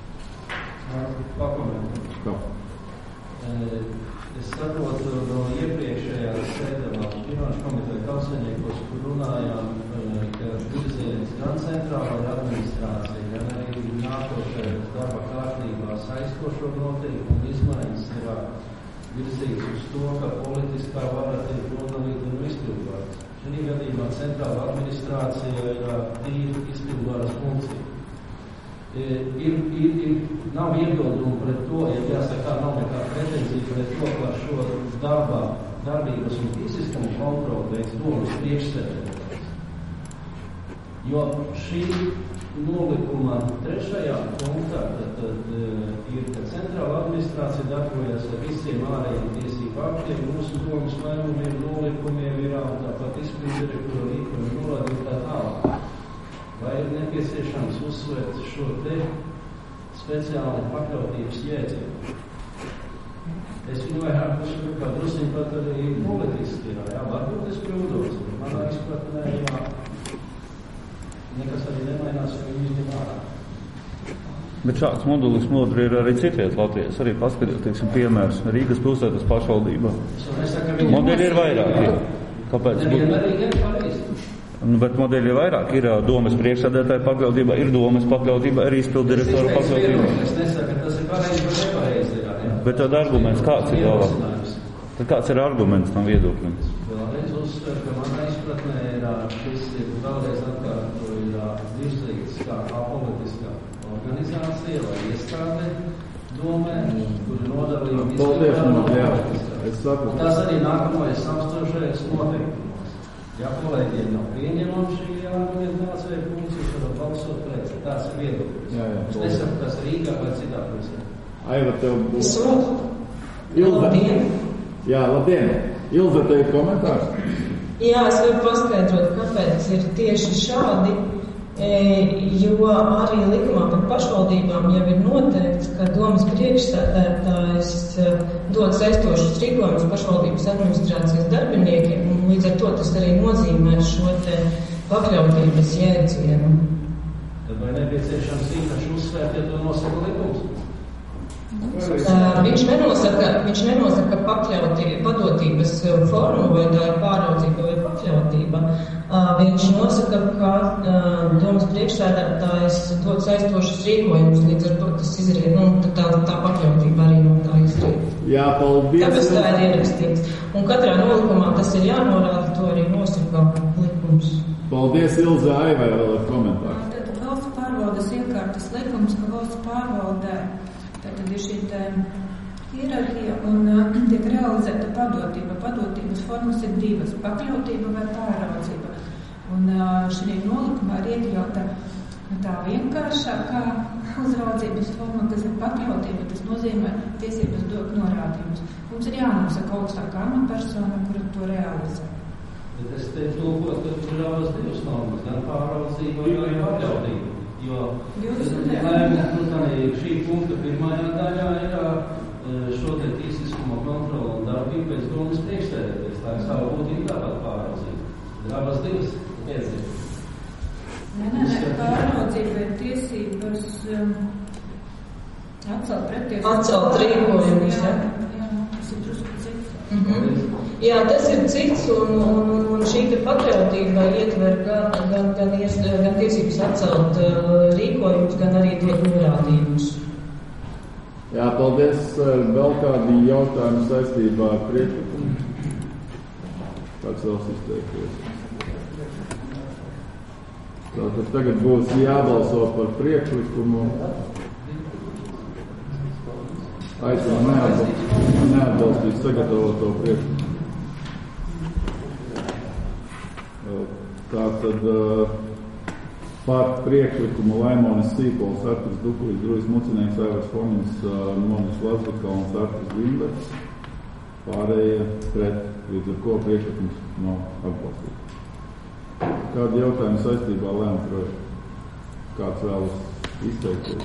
Es saprotu no iepriekšējā sēdamā finanšu komiteja kausainiekos, kur runājām, ka virziens gan centrālajā administrācija, gan arī nākošajā darba kārtībā saistošo noteikumu izmaiņas ir virzīts uz to, ka politiskā vara tiek nodalīta un izpildvaras. Šī gadījumā centrāla administrācija ir tīri izpildvaras funkcija. Nav iebildumu pret to, ja jāsaka, nav nekāda pretenzija pret to, ka šo darbības un fiziskumu kontroli veids domas priekšsēdētājs. Jo šī nolikuma 3. punktā tad ir, ka centrāla administrācija darbojas ar visiem ārējiem tiesību aktiem, mūsu domas lēmumiem, nolikumiem ir tāpat izpilddirektora līkuma norādi un tā tālāk. Vai ir nepieciešams uzsvērt šo te speciāli pakļautības jēdzienu? Es viņu vairāk uzskatu, kā drusiņ pat arī politiski ir, jā, varbūt es kļūdos, bet manā izpratnē, jā, nekas arī nemainās, jo viņi izņem ārā. Bet šāds modulis modri ir arī citviet Latvijas, arī paskatīt, teiksim, piemērs Rīgas pilsētas pašvaldībā. Modeļi ir vairāki. Kāpēc? Bet modeļi ir vairāk. Ir domas priekšsēdētāja pakļautībā, ir domas pakļautībā, ir izpilddirektora pakļautībā. Es nesaku, ka tas ir pareizi, bet nepareizi ir. Bet tad arguments kāds ir galvā? Tad kāds ir arguments tam viedoklim? Vēlreiz uzsver, ka manā izpratnē ir šis ir vēlreiz atkārto ir virzīts kā apolitiskā organizācija vai iestāde domē, kur ir nodalījumi tas arī nākamais samstošais noteikums. Ja kolēģiem nav pieņemama šī argumentācija, punktus varat balsot pret. Tāds ir viedoklis. Es nesaku, kas Rīgā vai citā pusē. Aiva, tev būs. Labdien. Jā, labdien. Ilza, tev ir komentārs? Jā, es varu paskaidrot, kāpēc ir tieši šādi, jo arī likumā par pašvaldībām jau ir noteikts, ka domas priekšsēdētājs dod saistošus rīkojumus pašvaldības administrācijas darbiniekiem, un līdz ar to tas arī nozīmē šo te pakļautības jēdzienu. Tad vai nepieciešams īpaši uzsvērt, ja to nosaka likums? Viņš nenosaka padotības formu, vai tā ir pāraudzība vai pakļautība. Viņš nosaka, ka domas priekšsēdētājs dod saistošus rīkojumus, līdz ar to tas izriet, tā pakļautība arī no tā izriet. Jā, paldies. Tāpēc tā ir ierakstīts. Un katrā nolikumā tas ir jānorāda, to arī nosaka likums. Paldies, Ilza. Aivai vēl ir komentārs. Tad valsts pārvaldes iekārtas likums, ka valsts pārvaldē tad ir šī hierarhija un tiek realizēta padotība. Padotības formas ir divas - pakļautība vai pāraudzība. Un šī nolikumā ir iekļauta tā vienkāršākā uzraudzības forma, kas ir pakļautība. Tas nozīmē tiesības dot norādījumus. Mums ir jānosaka augstākā amatpersona, kura to realizē. Bet es teicu, ka tur ir abas divas normas, gan pāraudzība, gan pakļautība. Jo šī punkta pirmajā daļā ir šo te tiesiskuma kontrola un darbība pēc domas priekšsēdētājs. Tā ir savu būtību tāpat pāraudzība. Ir abas divas iezīmes. Nē, pāraudzība ir tiesības atcelt prettiesības. Atcelt rīkojumus, jā. Tas ir drusku cits. Jā, tas ir cits, un šī te patriotība ietver gan tiesības atcelt rīkojumus, gan arī dot norādījumus. Jā, paldies. Vēl kādi jautājumi saistībā ar priekšlikumu? Kāds vēl izteikties? Tātad tagad būs jābalso par priekšlikumu. Aicinu neatbalstīt sagatavoto priekšlikumu. Tātad par priekšlikumu Laimonis Sīpols, Arturs Dukuļs, Druļs Mucinieks, Aivars Fomiņš, Monis Lazdikalns, Arturs Limberts. Pārējie pret, līdz ar ko priekšlikums nav atbalstīts. Kādi jautājumi saistībā lēmumu projektu? Kāds vēlas izteikties?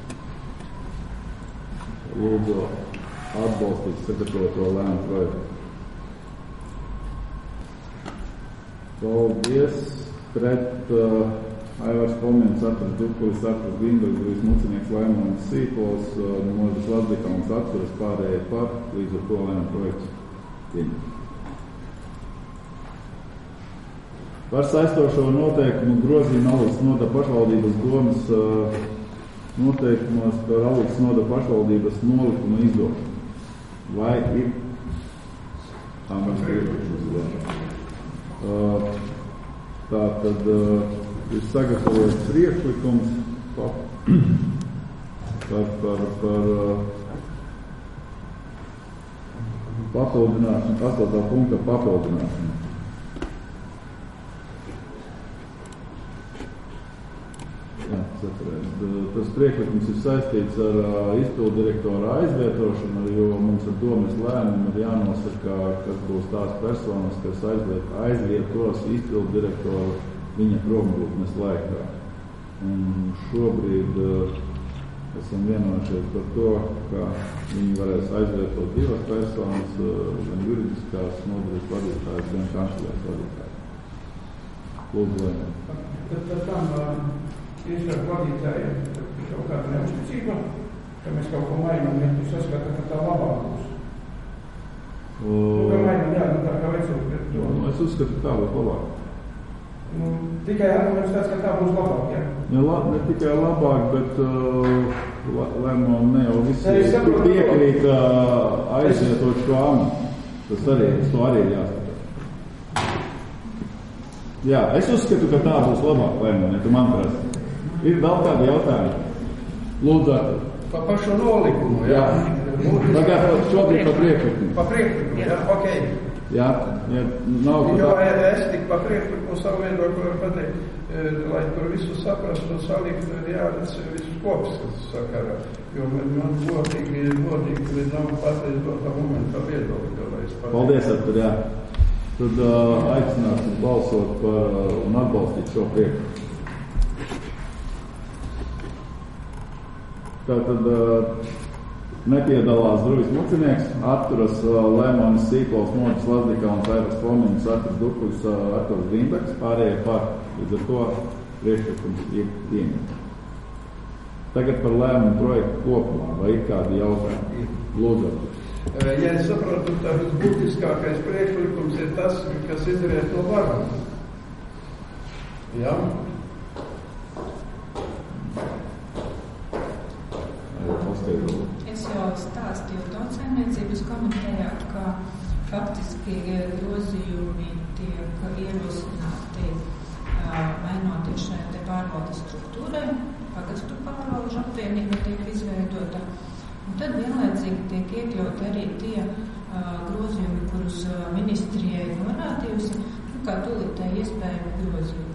Lūdzu atbalstīt sagatavoto lēmumu projektu. Paldies. Pret Aivars Fomiņš, Arturs Dukuļs, Arturs Limberts, Druļs Mucinieks, Laimonis Sīpols, Monis Lazdikalns, Arturs, pārējie par, līdz ar ko lēmumu projekts pieņemts. Par saistošo noteikumu grozījumu Alikas Noda pašvaldības domas noteikumos par Alikas Noda pašvaldības nolikumu izdošanu. Vai ir? Tātad ir sagatavots priekšlikums par papildināšanu, 8. punkta papildināšanu. Jā, tas priekšlikums ir saistīts ar izpildu direktora aizvietošanu, jo mums ar domas lēmumu ir jānosaka, kas būs tās personas, kas aizvietos izpildu direktoru viņa prombūtnes laikā. Un šobrīd esam vienojušies par to, ka viņi varēs aizvietot divas personas, gan juridiskās nodaļas vadītājs, gan kanclēs vadītājs. Lūdzu, lēmumu. Tad tam iestāžu vadītājiem kaut kāda neuzticība, ka mēs kaut ko mainām, ja tu saskata, ka tā labāk būs. Kā mainām, jā, tā kā vecot pret to. Es uzskatu, ka tā būs labāk. Tikai arguments tāds, ka tā būs labāk, jā? Ne tikai labāk, bet lēmumam ne jau visi piekrīt aizvietot šo amatu. Tas arī jāskatās. Jā, es uzskatu, ka tā būs labāk lēmumam, ja tu man prasi. Ir vēl kādi jautājumi? Lūdzu, pa pašu nolikumu, jā. Tagad šobrīd pa priekšlikumu. Pa priekšlikumu, jā, ok. Jā, nav jo es tik pa priekšlikumu savu viedokli varu pateikt, lai tur visu saprastu un salikt, jāredz visus kops sakarā. Jo man godīgi līdz nav pateikt dotā momentā viedokli. Paldies, Artur, jā. Tad aicināsim balsot par un atbalstīt šo priekšlikumu. Tātad nepiedalās Druļs Mucinieks, Arturas Laimonis Sīpols, Monis Lazdikalns, Aivars Fomiņš, Arturs Dukuļs, Arturs Limberts, pārējie par, līdz ar to priekšlikums ir pieņemts. Tagad par lēmumu projektu kopumā, vai ir kādi jautājumi? Lūdzu. Ja es saprotu, tas būtiskākais priekšlikums ir tas, kas izriet no varuma. Jā? Es jau stāstīju Tautsaimniecības komitejā, ka faktiski grozījumi tiek ierosināti mainoties šai te pārvaldes struktūrai, pagastu pārvalžu apvienība tiek izveidota, un tad vienlaicīgi tiek iekļaut arī tie grozījumi, kurus ministrijai norādījusi, kā tūlītēji iespējami grozījumi.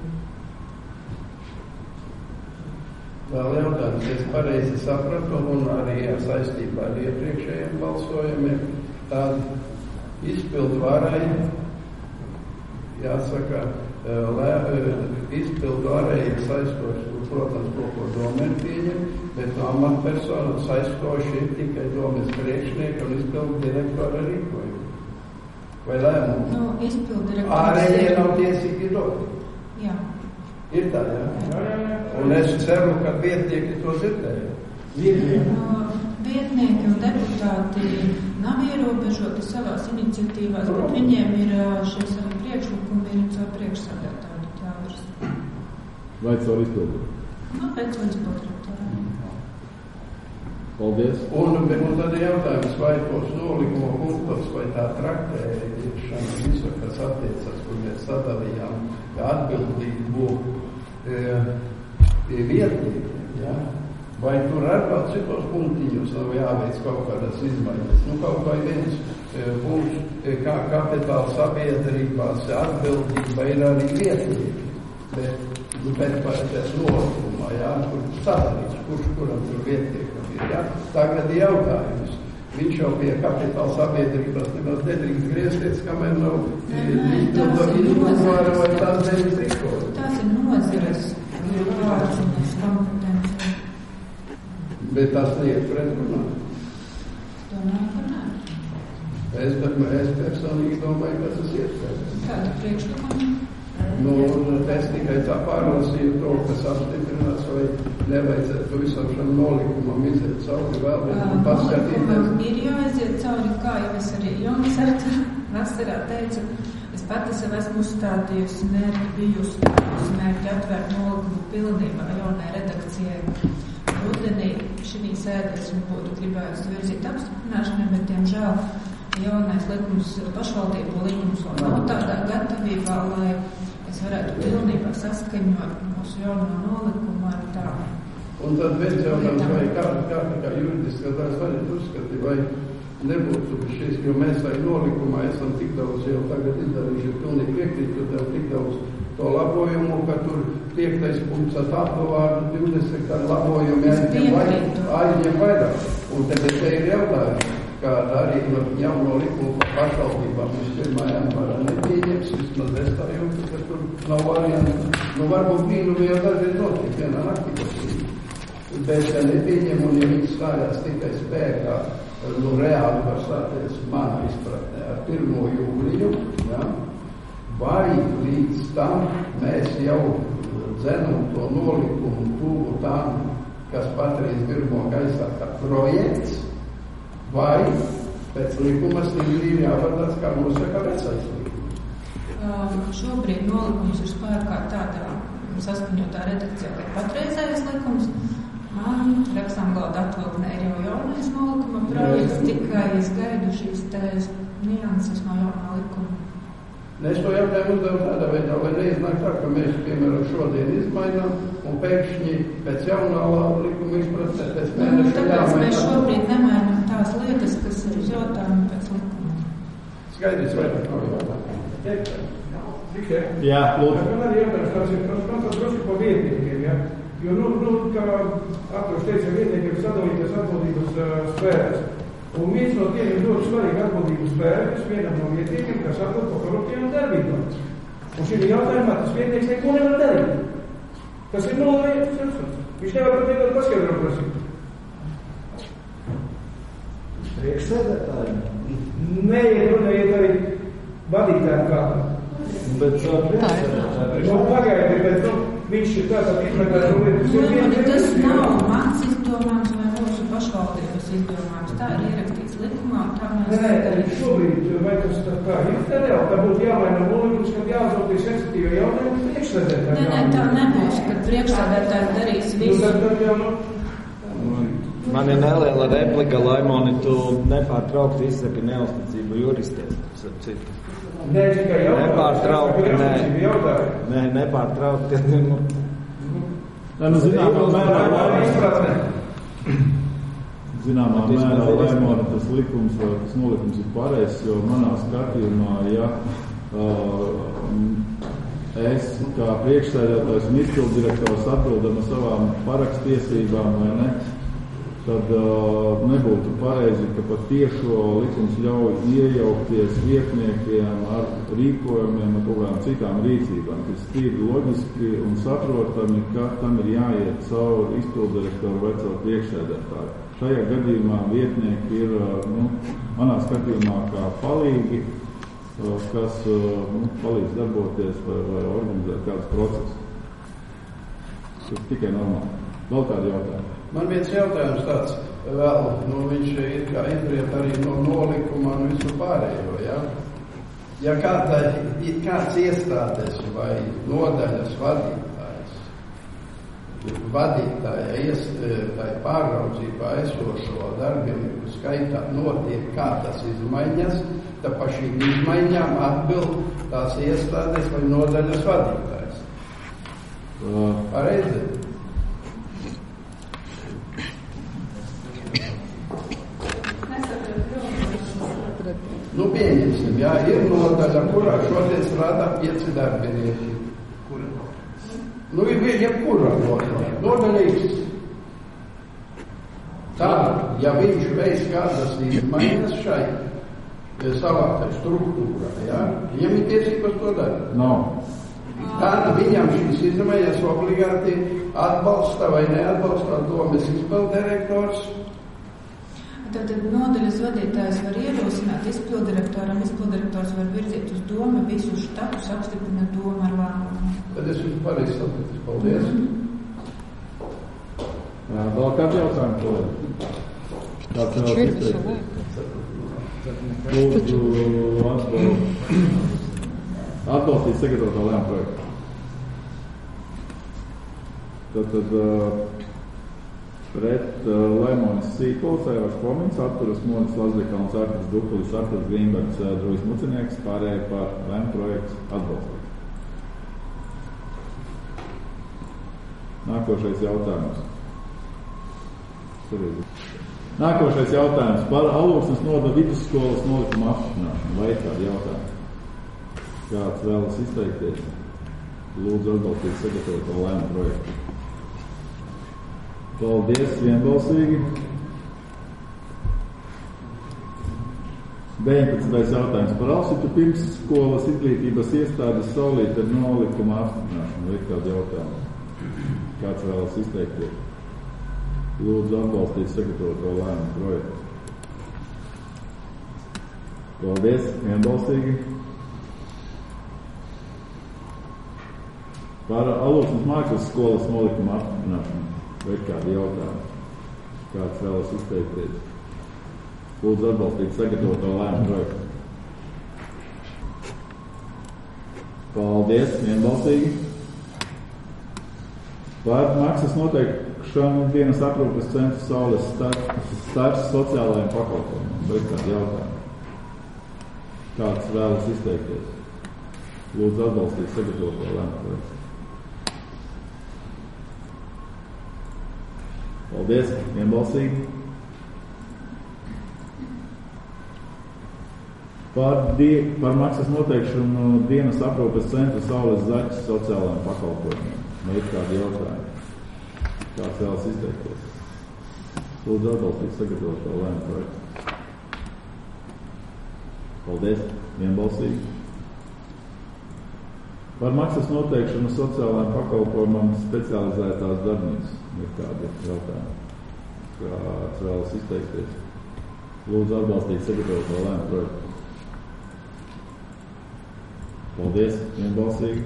Vēl jautājums, es pareizi sapratu, un arī saistībā ar iepriekšējiem balsojumiem, tāda izpildu varai, jāsaka, izpildu varai ir saistoši, protams, to, ko doma ir pieņem, bet no amatpersonu saistoši ir tikai domas priekšnieka un izpildu direktora rīkojumu. Vai lēmumu? Nu, izpildu direktora. Ārējie nav tiesīgi dot. Jā. Ir tā, jā? Un es ceru, ka vietnieki to dzirdēja. vietnieki un deputāti nav ierobežoti savās iniciatīvās, bet viņiem ir šis arī priekšlikumi ir caur priekšsādātāju jāvirs. Vai caur izpildu? Vai caur izpildu. Paldies. Un tad ir jautājums, vai tos nolikuma punktos, vai tā traktēšana visu, kas attiecas, kur mēs sadalījām, ka atbildību vietniekiem, ja? Vai tur ar vēl citos punktiņus nav jāveic kaut kādas izmaiņas. Kaut vai viens punkts, kā kapitāla sabiedrībās atbildība ir arī vietnieki, bet pēc nolikuma, ja? Kur sadalīts, kuram tur vietniekam. Ja? Tagad ir jautājums. Viņš jau pie kapitāla sabiedrības nemaz nedrīkst griezties, kamēr nav izpildvara vai tās devis rīkojas. Tās ir nozares pārziņas kompetencija. Bet tas liek pretrunā. Domāju, ka nē. Es personīgi domāju, ka tas iespējams. Kāda priekšlikuma? Es tikai tā pārlasīju to, kas apstiprināts, vai nevajadzētu visam šam nolikumam iziet cauri vēlreiz un paskatīties. Ir jāiziet cauri, kā jau es arī jums vasarā teicu, es pati sev esmu uzstādījusi mērķi atvērt nolikumu pilnībā jaunai redakcijai. Rudenī šī sēdēs un būtu gribējusi virzīt apstiprināšanai, bet, diemžēl, jaunais likums pašvaldību likums vēl nav tādā gatavībā, lai es varētu pilnībā saskaņot mūsu jauno nolikumu ar tā. Un tad viens jautājums, vai kā juridiskā tās vaļas uzskati, vai nebūtu šīs, jo mēs vai nolikumā esam tik daudz jau tagad izdarījuši, pilnīgi piekrītu tev tik daudz to labojumu, ka tur 5. punkts ar tādu vārdu 20 ar labojumu aizņem vairāk. Un tad te ir jautājums, kā arī jauno likumu par pašvaldībām uz 1. janvārā nepieņems, vismaz es tā jūtu, ka tur nav variantu. Varbūt brīnumi jau dažreiz notiek vienā naktī, bet ja nepieņem un ja viņš stājās tikai spēkā, reāli var stāties manā izpratnē ar 1. jūliju, ja? Vai līdz tam mēs jau dzenam to nolikumu tuvu tam, kas patreiz pirmo gaisā kā projekts, vai pēc likuma stingri ir jāvadās, kā nosaka vecais likums? Šobrīd nolikums ir spēkā tādā saskaņotā redakcijā, ka patreizējais likums. Man rakstām galda atvilknē ir jau jaunais nolikuma projekts, tikai es gaidu šīs nianses no jaunā likuma. Es to jautājumu uzdevu tādā veidā, lai neiznāk tā, ka mēs, piemēram, šodien izmainām un pēkšņi pēc jaunā likuma izpratnē pēc mēneša tāpēc jāmainām. Mēs šobrīd nemainām tās lietas, kas ir uz jautājumu pēc likuma. Skaidrs, vairāk nav jautājumu. Jā, lūdzu. Man arī jautājums, man tas droši pa vietniekiem, ja? Jo, kā Arturs teica, vietniekiem sadalīties atbildības sfēras. Un viens no tiem ir ļoti svarīgi atbildības sfēras vienam no vietniekiem, kas atbild par koruptīvām darbībām. Un šī jautājumā tas vietnieks neko nevar darīt. Tas ir nolietas. Viņš nevar pat nekādu paskaidro prasīt. Priekšsēdētāji? Neiet arī vadītājiem kādam. Bet priekšsēdētāji? Pagaidiet, bet viņš ir tātad izmeklēt no lietas. Tas nav mans izdomājums vai mūsu pašvaldības izdomājums. Tā ir ierakstīts likumā, tā mēs darīt. Šobrīd, vai tas tā ir reāli, tā būtu jāmaina nolikums, kad jāuzdoties sensitīvai jautājumu priekšsēdētājiem. Nē, tā nebūs, kad priekšsēdētājs darīs visu. Man ir neliela replika, Laimoni, tu nepārtraukti izsaki neusticību juristēs. Nē, tikai nepārtraukti, nepārtraukti. Zināmā mērā Laimona tas likums vai tas nolikums ir pareizs, jo manā skatījumā, ja es kā priekšsēdētājs un izpilddirektors atbildam ar savām parakstiesībām vai ne, tad nebūtu pareizi, ka pat tiešo likums ļauj iejaukties vietniekiem ar rīkojumiem, ar kaut kādām citām rīcībām. Tas ir loģiski un saprotami, ka tam ir jāiet cauri izpilddirektoru vai caur priekšsēdētāju. Šajā gadījumā vietnieki ir, manā skatījumā, kā palīgi, kas palīdz darboties vai organizēt kādus procesus. Tas tikai normāli. Vēl kādi jautājumi? Man viens jautājums tāds. vēl, viņš ir kā izriet arī no nolikuma un visu pārējo, ja? Ja kāds iestādes vai nodaļas vadītāja pāraudzībā esošo darbinieku skaitā notiek kādas izmaiņas, tad pa šīm izmaiņām atbild tās iestādes vai nodaļas vadītājs. Pareizi? Pieņemsim, jā, ir nodaļa, kurā šodien strādā 5 darbinieki. Ir jebkurā nodaļa X. Tā, ja viņš veids kādas izmaiņas šai savā struktūrā, jā, viņam ir tiesības to darīt. Tad viņam šīs izmaiņas obligāti atbalsta vai neatbalsta domes izpilddirektors. Tad nodaļas vadītājs var ierosināt izpilddirektoram, izpilddirektors var virzīt uz domu, visu štatus apstiprina doma ar lēmumu. Tad es jums pareizi sapratis. Paldies. Vēl kāds jautājums? Kāds vēl izteikt? Lūdzu, atbalstīt sagatavotā lēmuma projektu. Tad pret Leimonis Sīpols, Eivars Komins, Arturas Monis, Lazdekalns, Arturas Dukulis, Arturas Grīnbergs, Drujas Mucinieks, pārējie par lēmuma projektu atbalstīt. Nākošais jautājums. Nākošais jautājums par Alūksnes novada vidusskolas nolikuma apstiprināšanu. Vai kādi jautājumi? Kāds vēlas izteikties? Lūdzu atbalstīt sagatavoto lēmumu projektu. Paldies, vienbalsīgi. 19. jautājums par Alsitu pirmsskolas izglītības iestādes Saulīte nolikuma apstiprināšanu. Vai kādi jautājumi? Kāds vēlas izteikties? Lūdzu atbalstīt sagatavoto lēmumu projektu. Paldies, vienbalsīgi. Par Alūksnes mākslas skolas nolikuma apstiprināšanu. Vai kādi jautājumi? Kāds vēlas izteikties? Lūdzu atbalstīt sagatavoto lēmumu projektu. Paldies, vienbalsīgi. Par maksas noteikšanu dienas aprūpes centra Saules starps sociālajiem pakalpojumiem. Vai kādi jautājumi? Kāds vēlas izteikties? Lūdzu atbalstīt sagatavoto lēmumu projektu. Paldies, vienbalsīgi. Par maksas noteikšanu dienas aprūpes centra Saules zaķis sociālajiem pakalpojumiem. Vai ir kādi jautājumi? Kāds vēlas izteikties? Lūdzu atbalstīt sagatavoto lēmumu projektu. Paldies, vienbalsīgi. Par maksas noteikšanu sociālajiem pakalpojumam specializētās darbnīcas. Ir kādi jautājumi? Kāds vēlas izteikties? Lūdzu atbalstīt sagatavoto lēmumu projektu. Paldies, vienbalsīgi.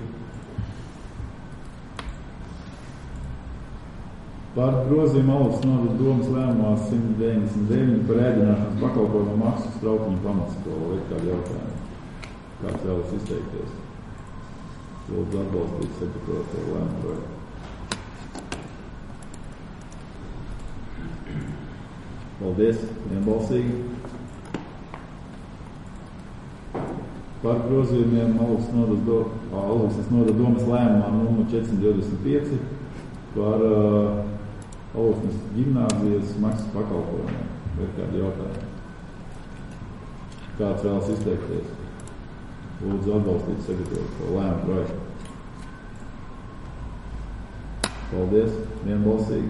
Par grozījumu Alūksnes novada domas lēmumā 199 par ēdināšanas pakalpojumu maksas traukumu pamatskolu. Vai kādi jautājumi? Kāds vēlas izteikties? Lūdzu atbalstīt sagatavoto lēmumu projektu. Paldies, vienbalsīgi. Par grozījumiem Alūksnes novada domas lēmumā numur 425 par Alūksnes ģimnāzijas maksas pakalpojumiem. Vai kādi jautājumi? Kāds vēlas izteikties? Lūdzu atbalstīt sagatavoto lēmumu projektu. Paldies, vienbalsīgi.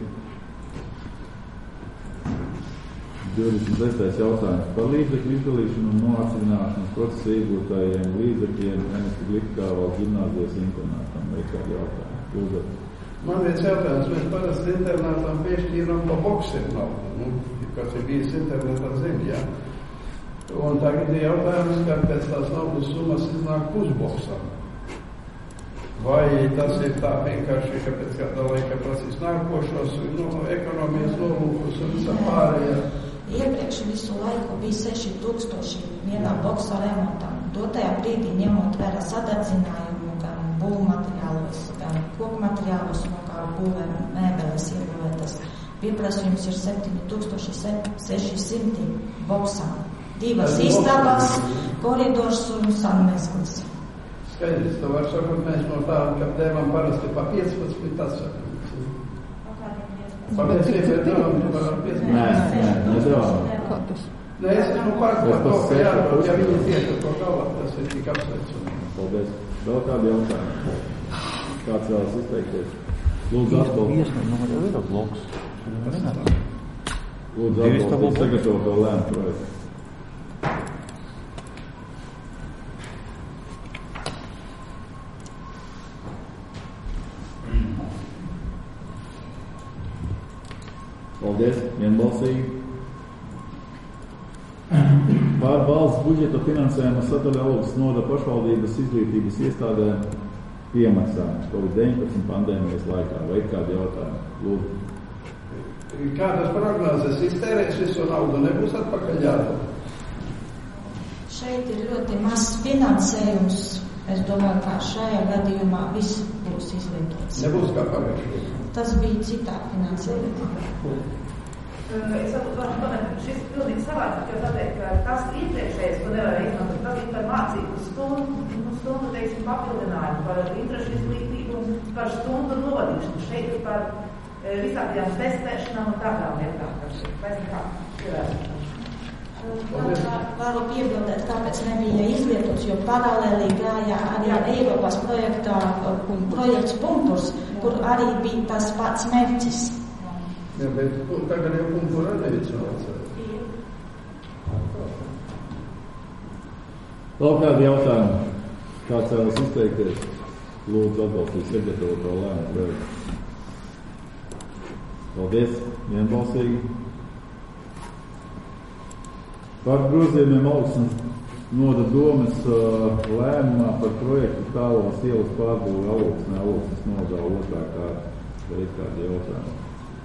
26. jautājums par līdzekļu izdalīšanu un noatcināšanas procesu iegūtājiem līdzekļiem Ernesta Glikā valsts ģimnāzijas internātam. Vai kādi jautājumi? Lūdzu. Man viens jautājums, mēs parasti internātām piešķīram pa boksiem naudu, kas ir bijis internetā Ziņā. Un tagad ir jautājums, kā pēc tās naudas summas iznāk pusboksam. Vai tas ir tā vienkārši, ka pēc kāda laika prasīs nākošos ekonomijas nolūkus un visā pārējā? Iepriekš visu laiku bija 6000 vienā boksā remontam. Dotajā brīdī ņemot vērā sadārdzinājumu gan būvu materiālos, gan koku materiālos, no kā būvē mēbeles iebūvētas. Pieprasījums ir 7600 boksām. 2 istabas, koridors un sanmezglis. Skaidrs, tu var sakot, mēs no tāda, ka dēvam parasti pa 15 tas sakot. Patiesībā ir dēvam, tu var 15. Nē, nedēvam. Nē, es esmu pār par to, ka jādod, ja viņi tiek ar to galā, tas ir tik apsveicumi. Paldies. Vēl kādi jautājumi? Kāds vēlas izteikties? Lūdzu atbalstīt. Lūdzu atbalstīt sagatavoto lēmu projektu. Paldies, vienbalsīgi. Pār valsts budžeta finansējuma sadaļa Alūksnes novada pašvaldības izglītības iestādē piemaksājums COVID-19 pandēmijas laikā. Vai kādi jautājumi? Lūdzu. Kādas prognozes iztērēs visu naudu, nebūs atpakaļ jādod? Šeit ir ļoti mazs finansējums. Es domāju, ka šajā gadījumā viss būs izlietots. Nebūs kā pagājušajā. Tas bija citā finansējumā. Es varu tomēr šis pilnīgi savādāk, jo pateikt, ka tas iepriekšējais, ko nevar izmantot, tas ir par mācību stundu, teiksim, papildinājumu, par interešu izglītību un par stundu novadīšanu. Šeit ir par visādajām testēšanām un tādām lietām, kas ir. Vai kā? Varu piebildēt, kāpēc nebija izlietots, jo paralēlī gāja arī Eiropas projekts Pumpurs, kur arī bija tas pats mērķis. Jā, bet tagad jau Pumpura nevicinās. Vēl kādi jautājumi? Kāds vēlas izteikties? Lūdzu atbalstīt sagatavoto lēmu projektu. Paldies, vienbalsīgi. Par grozījumiem Alūksnes novada domes lēmumā par projektu Tālovas ielas pārbūvi Alūksnē, Alūksnes novadā 2. kārta. Vai ir kādi jautājumi?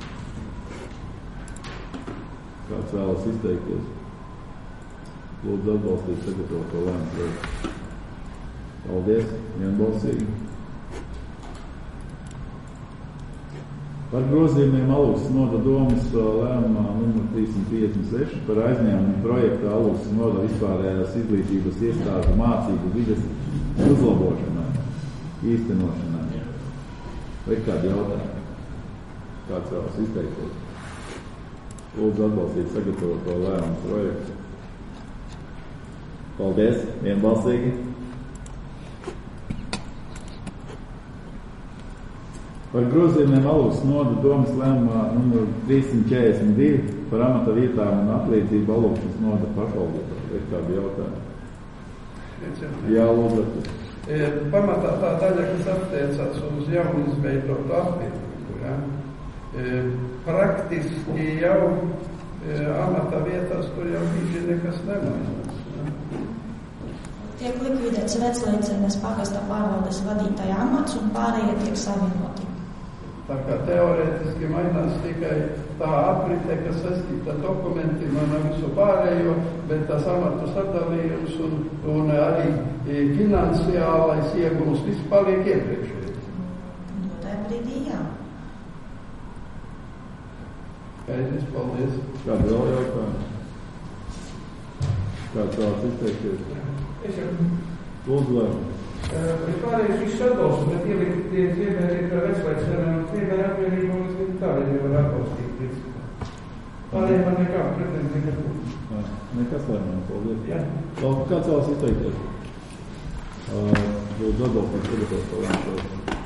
Kāds vēlas izteikties? Lūdzu atbalstīt sagatavoto lēmumu projektu. Paldies, vienbalsīgi. Par grozījumiem Alūksnes novada domes lēmumā numur 356 par aizņēmumu projektu Alūksnes novada vispārējās izglītības iestāžu mācību vides uzlabošanai, īstenošanai. Vai kādi jautājumi? Kāds vēlas izteikties? Lūdzu atbalstīt sagatavoto lēmumu projektu. Paldies, vienbalsīgi. Par grozījumiem Alūksnes novada domes lēmumā numur 342 par amata vietām un atlīdzību Alūksnes novada pašvaldībā. Vai kādi jautājumi? Jā, lūdzu. Pamatā tā daļa, kas attiecās uz jaunu izveidotu apvienību, ja? Praktiski jau amata vietās tur jau bieži nekas nemainās. Ja? Tiek likvidēts Veclīcenes pagasta pārvaldes vadītāja amats un pārējie tiek savienoti. Tā kā teorētiski mainās tikai tā aprite, kas saistīta dokumentiem un visu pārējo, bet tas amatu sadalījums un arī finansiālais iegūst viss paliek iepriekšēji. Tā brīdī, jā. Skaidrs, paldies. Kāda vēl jautājuma? Kāds vēlas izteikties? Es jau. Lūdzu, lēmu. Vispārējais viss atbalstu, bet ielikt iemērīt ar Veclīcenēm un iemēr apvienību un tādēļ jau var atbalstīt. Tādēļ man nekāda pretenzija nebūtu. Nekas lēmums, paldies. Jā. Vēl kāds vēlas izteikties? Lūdzu atbalstīt sagatavoto lēmumu.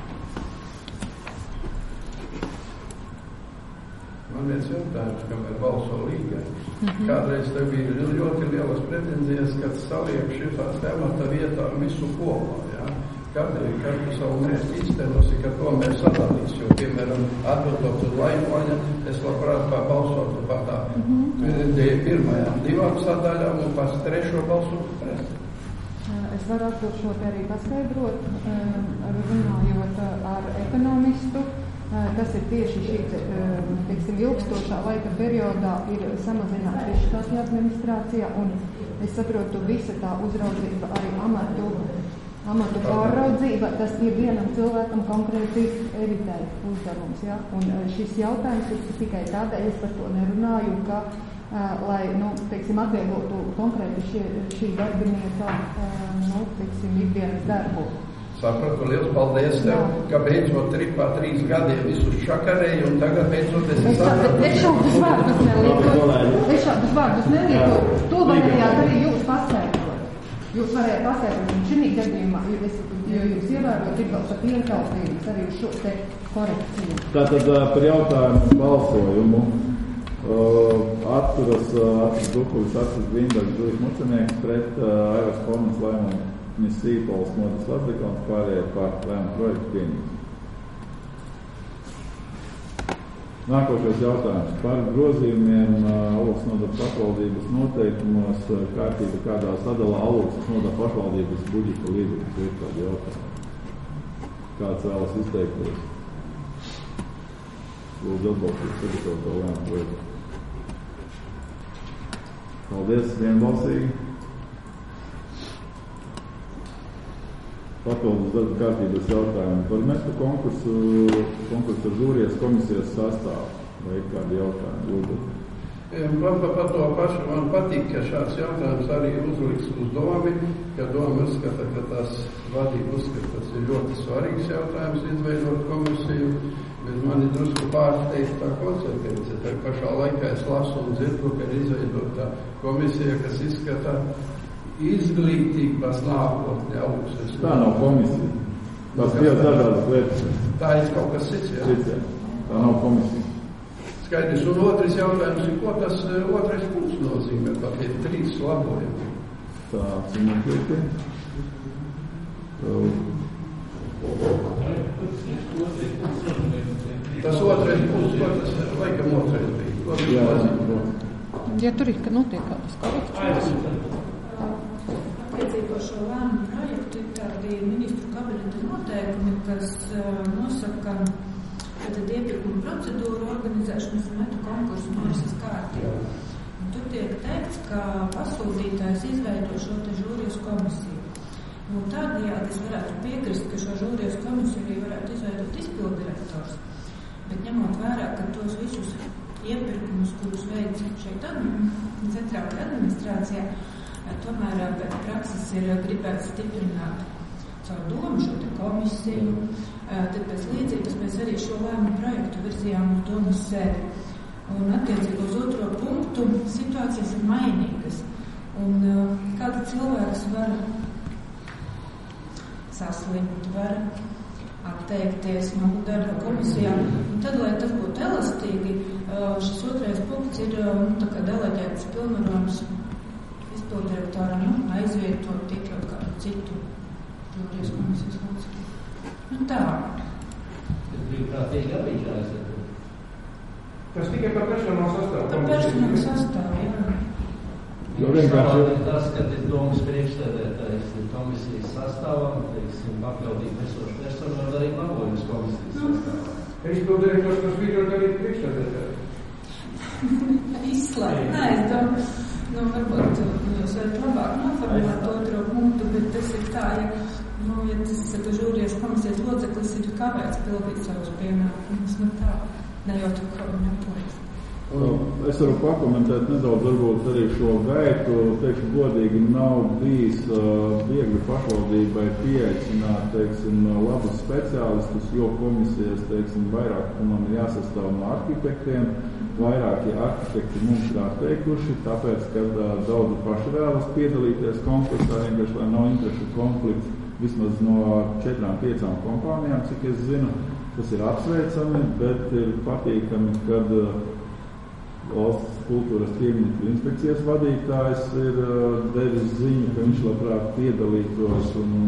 Man viens jautājums, kamēr balso līgai. Kādreiz tev bija ļoti lielas pretenzijas, kad saliek šitās amata vietā visu kopā, ja? Kādreiz, kad tu savu mērķi īstenosi, ka to mēs sadalīs, jo, piemēram, atbildot uz Laimoņa, es labprāt balsotu par tā pirmajām 2 sadaļām un par 3. balsotu pret. Es varu atpūt šo te arī paskaidrot, runājot ar ekonomistu. Tas ir tieši šī, teiksim, ilgstošā laika periodā ir samazināts rištātī administrācijā, un es saprotu, visa tā uzraudzība, arī amatu pārraudzība, tas ir vienam cilvēkam konkrēti eritēt uzdevums, ja? Un šis jautājums ir tikai tādēļ, es par to nerunāju, ka, lai, teiksim, atvieglotu konkrēti šī darbinieka, teiksim, ikdienas darbu. Sapratu, liels paldies tev, ka beidzot pa 3 gadiem visus šakarēju, un tagad beidzot es sapratu. Es šādus vārdus nelietu. To varējāt arī jūs paskaidrot. Jūs varējāt paskaidrot, un šī gadījumā, jo jūs ievērot, ir vēl pat iekaustījums arī uz šo te korekciju. Tātad par jautājumu balsojumu. Atturas Dukulis, atturas Grīnbergs, Duris Mucenieks pret Aivars Formas, Laimons Sīpols, Modis Latvekons, pārējie par lēmumu projektu pieņemt. Nākošais jautājums par grozījumiem Alūksnes nodaļas pašvaldības noteikumos, kārtība, kādā sadala Alūksnes nodaļas pašvaldības budžeta līdzekļus. Ir tādi jautājumi. Kāds vēlas izteikties? Lūdzu atbalstīt sagatavot to lēmumu projektu. Paldies, vienbalsīgi. Papildus darba kārtības jautājumu par mestu konkursu ar žūrijas komisijas sastāvu. Vai ir kādi jautājumi? Lūdzu. Man par to pašu man patīk, ka šāds jautājums arī uzliks uz domi, ka doma uzskata, ka tas vadība uzskata, tas ir ļoti svarīgs jautājums izveidot komisiju, bet mani drusku pārsteigts tā konsekvence. Tā pašā laikā es lasu un dzirdu, ka ir izveidota komisija, kas izskata izglītības nākotni Alūksnes. Tā nav komisija. Tās ir dažādas lietas. Tā ir kaut kas cits, jā? Cits, jā. Tā nav komisija. Skaidrs. Un otrs jautājums ir, ko tas otrais punkts nozīmē, pat ir 3 labojumi. Tāds ir notiekti. Tas otrais punkts, ko tas ir, laikam otrais bija. Jā. Ja tur ir, ka notiek kādas korekcijas. Attiecībā šo lēmumu projektu ir tādi ministru kabineta noteikumi, kas nosaka tad iepirkuma procedūru organizēšanas un metu konkursu norises kārtību. Tur tiek teikts, ka pasūtītājs izveido šo te žūrijas komisiju. Un tādējādi es varētu piekrist, ka šo žūrijas komisiju arī varētu izveidot izpildirektors, bet ņemot vērā, ka tos visus iepirkumus, kurus veic šeit centrālajā administrācijā, tomēr pēc prakses ir gribēts stiprināt caur domu šo te komisiju. Tad pēc līdzības mēs arī šo lēmumu projektu virzījām uz domas sēdi. Un attiecībā uz otro punktu situācijas ir mainīgas. Un kāda cilvēks var saslimt, var atteikties no darba komisijā. Un tad, lai tas būtu elastīgi, šis otrais punkts ir tā kā deleģētas pilnvarojums izpildirektoram aizvietot iekļaut kādu citu žūrijas komisijas locekli. Tā. Tas brīvprātīgi arī jāizvietot. Tas tikai par personālu sastāvu. Par personālu sastāvu, jā. Jo vienkārši tas, ka ir domas priekšsēdētājs komisijas sastāvam, teiksim, pakļautīgi esošu personu, var darīt labojumus komisijas sastāvā. Izpildirektors tas vidot arī priekšsēdētājs. Izslēgt. Nē, es domāju, varbūt jūs varat labāk noformulēt otro punktu, bet tas ir tā, ja tas žūrijas komisijas loceklis ir kāpēc pildīt savus pienākumus, tā nejautu kaut nepojas. Es varu pakomentēt nedaudz varbūt arī šo gaitu. Teikšu godīgi, nav bijis viegli pašvaldībai pieaicināt, teiksim, labus speciālistus, jo komisijas, teiksim, vairāk man ir jāsastāv no arhitektiem, vairāki arhitekti mums ir atteikuši, tāpēc, ka daudzi paši vēlas piedalīties konkursā, vienkārši, lai nav interešu konflikts, vismaz no 4-5 kompānijām, cik es zinu, tas ir apsveicami, bet ir patīkami, kad Valsts kultūras piemiņu inspekcijas vadītājs ir devis ziņu, ka viņš labprāt piedalītos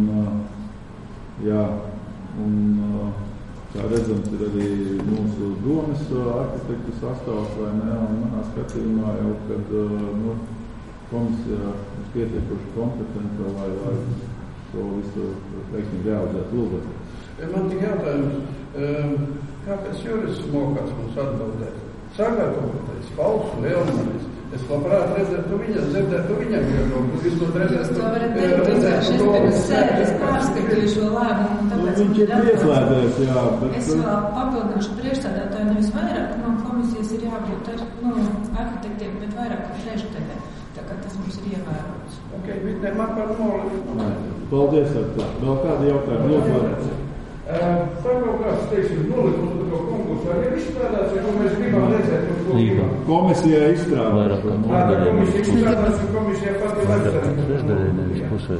kā redzams, ir arī mūsu domas arhitektu sastāvs, vai ne, un manā skatījumā jau, kad komisija ir pietiekuši kompetenta, lai šo visu veiksmīgi realizētu. Lūdzu. Man tik jautājums, kāpēc jurists mokās mums atbildēt? Sagatavoties, falsu, lielmanis. Es labprāt dzirdētu viņam viedokli. Vismaz redzētu, to varat teikt, šis pirms sēdes pārskatīju šo lēmumu, tāpēc viņš ir pieslēdējis, jā. Bet... Es vēl papildināšu priekšsēdētāju, nevis vairāk, man komisijas ir jābūt ar arhitektiem, bet vairāk ar trešdaļai. Tā kā tas mums ir ievērots. Ok, bet man par nolikumu. Paldies, Artur. Vēl kādi jautājumi? Lūdzu. Kaut kāds, teiksim, nolikums par to konkursu, vai ir izstrādāts, ja ko mēs gribam redzēt uz to gribam? Komisija izstrādās. Komisija izstrādās, un komisija pati vajadzētu.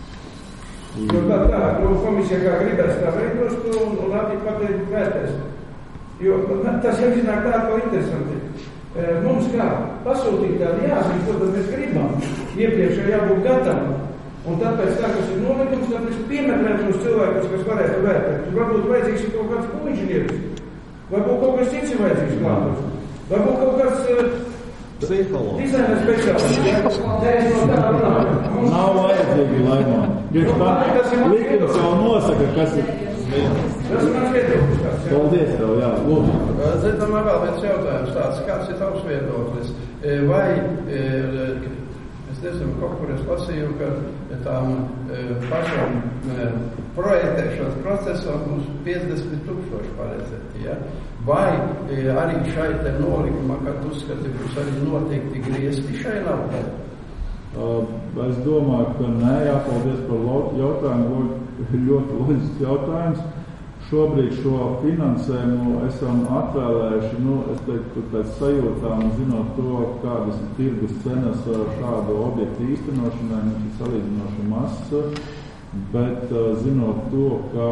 Komisija kā gribēs tā veidos to, un arī pati vērtēs. Jo tas jau iznāk tā, ko interesanti. Mums kā pasūtītāji jāzina, ko tad mēs gribam. Iepriekš jābūt gatavam. Un tāpēc tā, kas ir nolikums, tad mēs piemeklējam tos cilvēkus, kas varētu vērtēt. Varbūt vajadzīgs ir kaut kāds būvniecības, varbūt kaut kas cits ir vajadzīgs klātos. Varbūt kaut kāds dizaina speciālists. Nav vajadzīgi, Laimon. Likums jau nosaka, kas ir. Tas ir mans viedoklis. Paldies tev, jā, lūdzu. Zinām, vēl viens jautājums tāds, kāds ir tavs viedoklis? Vai es nezinu, kaut kur es lasīju, ka tām pašām projektēšanas procesam mums 50,000 paredzēti, ja? Vai arī šai te nolikumā, kad uzskati, būs arī noteikti griezti šai naudai? Es domāju, ka nē, jāpaldies par jautājumu, ļoti loģisks jautājums. Šobrīd šo finansējumu esam atvēlējuši, es teiktu, pēc sajūtām, zinot to, kādas ir tirgus cenas šādu objektu īstenošanai, mums ir salīdzinoši masa, bet zinot to, ka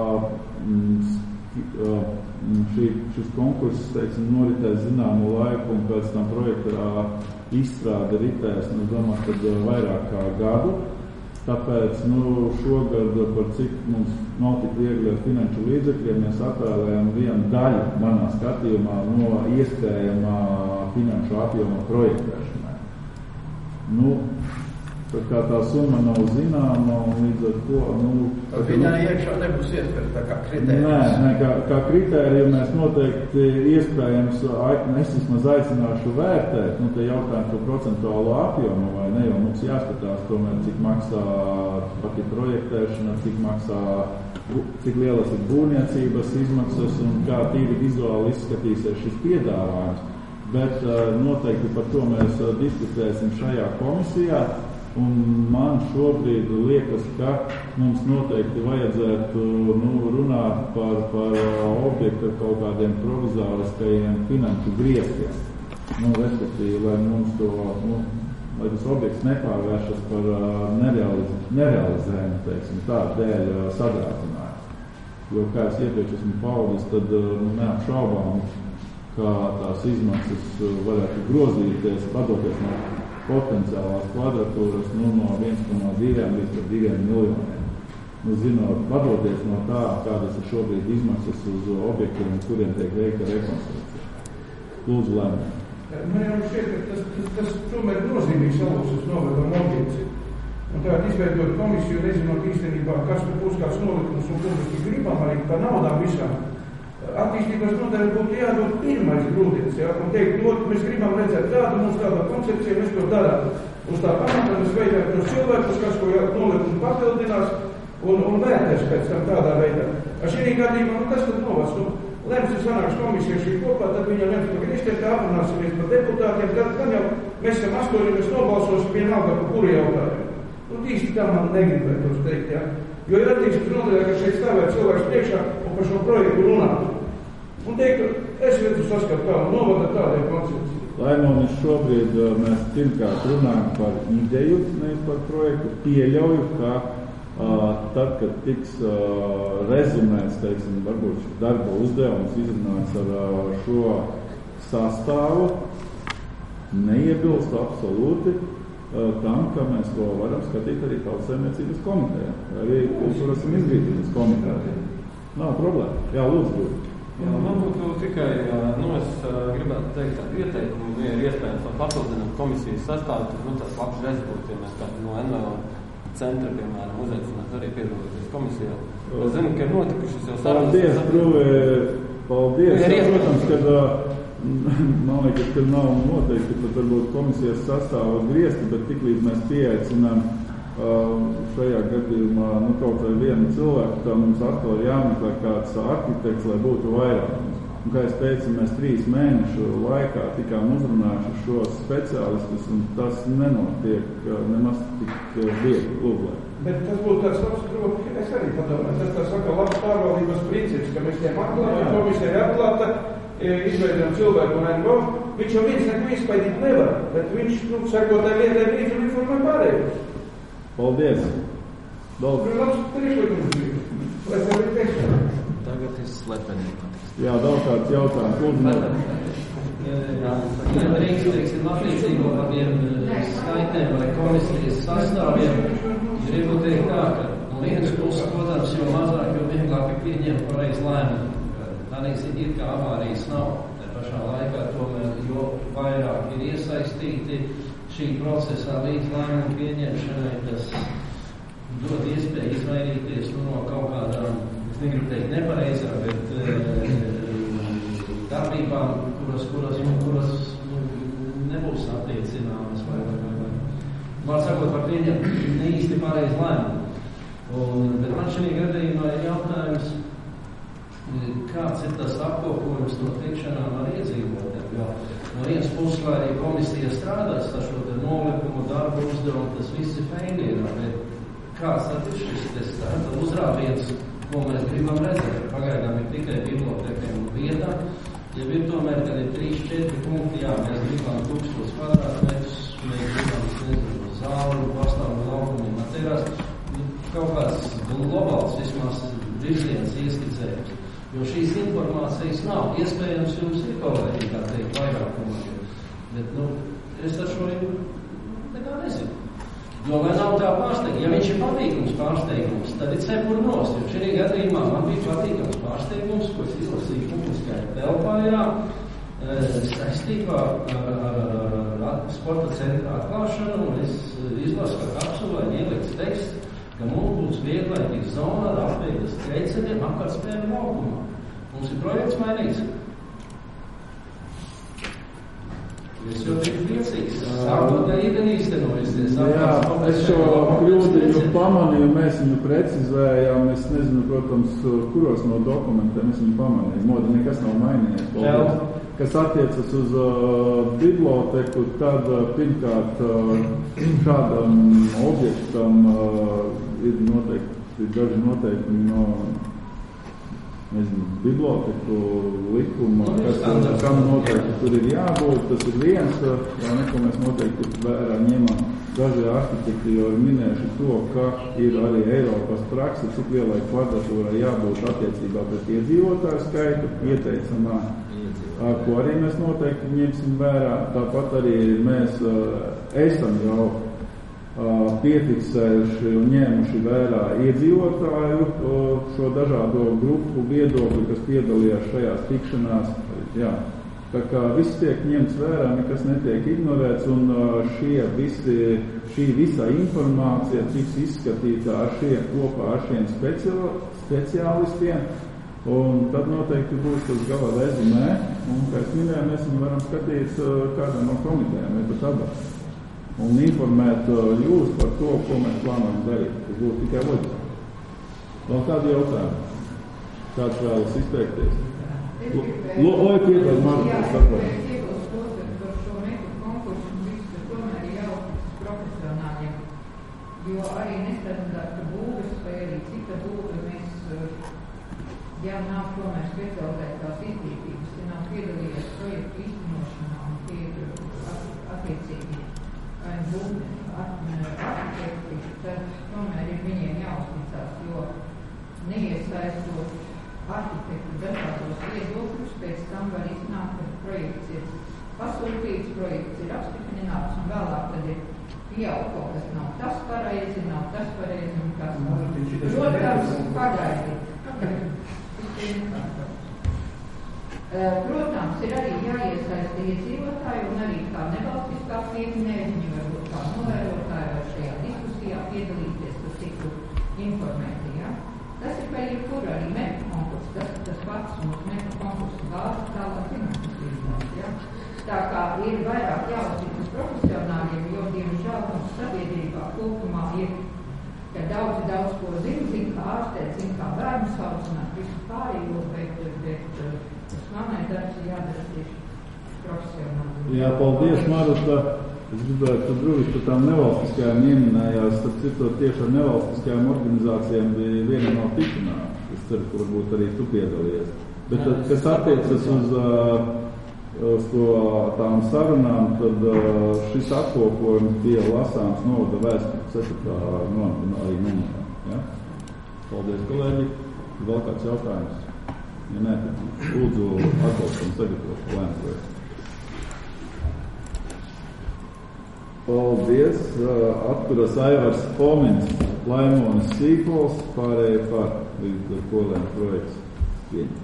šis konkurss, teiksim, noritēs zināmu laiku un pēc tam projekta izstrāde ritēs, es domāju, kad vairāk kā gadu. Tāpēc, šogad, par cik mums nav tik viegli ar finanšu līdzekļiem, mēs atvēlējam vienu daļu manā skatījumā no iespējamā finanšu apjoma projektēšanai. Tā summa nav zināma, un līdz ar to... Viņā iekšā nebūs ietverta kā kritērijas? Nē, kā kritēriju mēs noteikti iespējams, es vismaz aicināšu vērtēt, te jautājumu par procentuālo apjomu, vai ne, jo mums jāskatās tomēr, cik maksā pati projektēšana, cik lielas ir būvniecības izmaksas un kā tīri vizuāli izskatīsies šis piedāvājums. Bet noteikti par to mēs diskutēsim šajā komisijā. Un man šobrīd liekas, ka mums noteikti vajadzētu runāt par objektu ar kaut kādiem provizoriskajiem finanšu grieztiem. Respektīvi, lai mums lai tas objekts nepārvēršas par nerealizējumu, teiksim, tā dēļ sadrādzinājumu. Jo, kā es iepriekš esmu paudis, tad neapšaubām, ka tās izmaksas varētu grozīties, vadoties no potenciālās kvadratūras no 1,2 līdz 2 miljoniem. Zinot, vadoties no tā, kādas ir šobrīd izmaksas uz objektiem, kuriem tiek veikta rekonstrukcija. Lūdzu, lēmumu. Man jau šķiet, ka tas tomēr nozīmīgi salūksas novadam objekts. Un tātad izveidot komisiju, nezinot īstenībā, kas būs kāds nolikums un ko mēs gribam arī par naudām visām. Attīstības nodaļai būtu jādod pirmais grūdienis, ja? Un teikt, mēs gribam redzēt tādu, mums tāda koncepcija, mēs to darām. Uz tā pamata mēs veidām tos cilvēkus, kas ko nolikumu papildinās un vērtēs pēc tam tādā veidā. Šī gadījumā, kas tad novās? Lems ir sanāks komisija šī kopā, tad viņa lems par Kristētā, aprunāsimies par deputātiem, tad jau mēs esam 8, mēs nobalsosim vienalga par kuru jautājumu. Īsti tā man negribētos teikt, ja? Jo ir attīstības nodaļā, ka šeit stāvēt cilvēks priekšā un par šo projektu runāt. Un teikt, es redzu saskatu tādu, novada tādai koncepciju. Laimon, šobrīd mēs pirmkārt runājam par ideju, nevis par projektu. Pieļauju, ka tad, kad tiks rezumēts, teiksim, varbūt šis darba uzdevums izrunāts ar šo sastāvu, neiebilst absolūti tam, ka mēs to varam skatīt arī Tautsaimniecības komitejā, arī kultūras un izglītības komitejā. Nav problēma. Jā, lūdzu. Jā, man būtu tikai, es gribētu teikt tādu ieteikumu, ja ir iespējams papildināt komisijas sastāvu, tad tas labs rezultāts, ja mēs kādu no NVO centra, piemēram, uzaicināt arī piedalīties komisijā. Es zinu, ka ir notikušas jau sarunas. Paldies. Protams, kad man liekas, ka nav noteikti, pat varbūt komisijas sastāvu griezti, bet tiklīdz mēs pieaicinām šajā gadījumā kaut vai vienu cilvēku, tā mums atkal ir jāmeklē kāds arhitekts, lai būtu vairāk. Un, kā es teicu, mēs 3 mēnešu laikā tikām uzrunājuši šos speciālistus, un tas nenotiek nemaz tik viegli lūglē. Bet tas būtu tāds labs, es arī padomāju, tas tā saka labs pārvaldības princips, ka mēs tiem atklājam, komisija ir atklāta, izveidojam cilvēku un NVO, viņš jau viens neko izpaidīt nevar, bet viņš, sakot, lietai brīdzi un informē pārējos. Paldies! Labs priekšlikums bija, lai tev ir priekšā. Tagad ir slepenīgi. Jā, daudz kāds jautājums. Ja drīkst apliecību par tiem skaitēm vai komisijas sastāviem, gribu teikt tā, ka no vienas puses, protams, jo mazāk, jo vieglāk ir pieņemt pareizi lēmumu. Tādēļ ir, ka avārijas nav. Tā pašā laikā tomēr, jo vairāk ir iesaistīti šī procesā līdz lēmumu pieņemšanai, tas dod iespēju izvairīties no kaut kādām, es negribu teikt nepareizā, bet darbībām, kuras nebūs attiecināmas vai var sakot par pieņemt ne īsti pareizi lēmumu. Bet man šī gadījumā ir jautājums, kāds ir tas apkopojums no tikšanām ar iedzīvotājiem. Jo no vienas puses, lai arī komisija strādās ar šo nolikumu, darbu uzdevumu, tas viss ir feilīrā, bet kāds tad ir šis uzrāviens, ko mēs gribam redzēt? Pagaidām ir tikai bibliotekiem un vietā. Ja ir tomēr, kad ir 3-4 punkti, jā, mēs gribam 1000 kvadrātmetrus, mēs gribam, zāli, pastāvu laukumi, materiāls, kaut kāds globāls vismaz virziens ieskicējums. Jo šīs informācijas nav. Iespējams, jums ir kolēģi, kā teikt, vairākumā. Bet, es ar šo nekā nezinu. Jo, lai nav tā pārsteigums, ja viņš ir patīkums pārsteigums, tad ir cepur nost. Jo šī gadījumā man bija patīkums pārsteigums, ko es izlasīju publiskajā telpā, saistībā ar sporta centra atklāšanu, un es izlasu ar kapsulē ielikts teksts, ka mums būs vieglaitīga zona ar apveidas kreļceļiem apkārtspēļu laukumā. Mums ir projekts mainīts. Es jau biju priecīgs. Sākot ar īdeni īstenojusies. Jā, es šo kļūdiņu pamanīju, mēs viņu precizējām. Es nezinu, protams, kuros no dokumentiem es viņu pamanīju. Modi nekas nav mainījies. Kas attiecas uz biblioteku, tad pirmkārt šādam objektam ir noteikti daži noteikumi no biblioteku likuma, kam noteikti tur ir jābūt, tas ir viens, ko mēs noteikti vērā ņemam. Daži arhitekti jau ir minējuši to, ka ir arī Eiropas prakse, cik lielai kvadratūrai jābūt attiecībā pret iedzīvotāju skaitu, ieteicamā, ko arī mēs noteikti ņemsim vērā. Tāpat arī mēs esam jau piefiksējuši un ņēmuši vērā iedzīvotāju šo dažādo grupu viedokli, kas piedalījās šajās tikšanās. Jā. Tā kā viss tiek ņemts vērā, nekas netiek ignorēts, un šī visa informācija tiks izskatīta kopā ar šiem speciālistiem, un tad noteikti būs tas gala rezumē, un, kā es minēju, mēs viņu varam skatīt kādā no komitējiem vai pat abās. Un informēt jūs par to, ko mēs plānojam darīt. Tas būtu tikai loģiski. Vēl kādi jautājumi? Kāds vēlas izteikties? Lai piedod man, kas saprot. Es iebilstu to, ka par šo metodu konkursu viss tomēr ir jautājums profesionāļiem. Jo arī nestandarta būves vai arī cita būve mēs jau nav tomēr specializētās izglītības, ja nav piedalījies projektu īstenošanā un tie attiecīgi arhitekti, tad tomēr ir viņiem jāuzticās, jo neiesaistot arhitektu dažādos viedokļus, pēc tam var iznākt, ka projekts ir pasūtīts, projekts ir apstiprināts, un vēlāk tad ir pieauga, kas nav tas pareizi, un kas nav. Protams, pagaidīt. Protams, ir arī jāiesaista iedzīvotāji un arī kā nevalstiskās ietnēji, viņi varbūt kā novērotāji vai šajā diskusijā piedalīties, kas tiktu informēti, ja? Tas ir pēc jebkura arī metu konkursu, tas pats mūsu metu konkursu bāzi tālāk finanses līdzās, ja? Tā kā ir vairāk jāuzticas profesionāļiem, jo, diemžēl, mums sabiedrībā kopumā ir, ka daudz ko zina kā ārstēt, zina kā bērnu saucināt, visu pārējo, bet tas manai darbs ir jādara tieši profesionāli. Jā, paldies, Marta. Es gribētu, ka Druvis par tām nevalstiskajām ieminējās, tad citot tieši ar nevalstiskajām organizācijām bija viena no tikšanām. Es ceru, ka varbūt arī tu piedalījies. Bet, kas attiecas uz tām sarunām, tad šis apkopojums bija lasāms novada vēstures sekretāra arī numurā. Ja? Paldies, kolēģi. Vēl kāds jautājums? Ja nē, tad lūdzu atbalstam sagatavot plēnu. Paldies. Atturas Aivars Fomins, Laimonis Sīkols, pārējie par līdz ar kolēm projekts pieņem.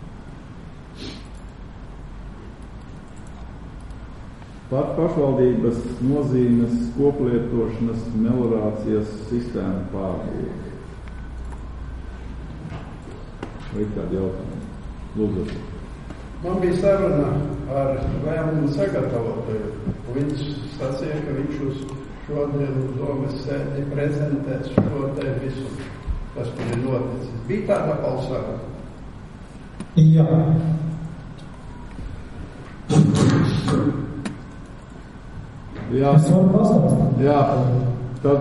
Pašvaldības nozīmes koplietošanas meliorācijas sistēmu pārbūve. Vai kādi jautājumi? Lūdzu. Man bija saruna ar lēmumu sagatavotāju. Viņš sacīja, ka viņš uz šodien domas sēdi prezentēs šo te visu, kas tur ir noticis. Bija tāda balsāra? Jā. Jā. Es varu pastāstīt. Jā. Tad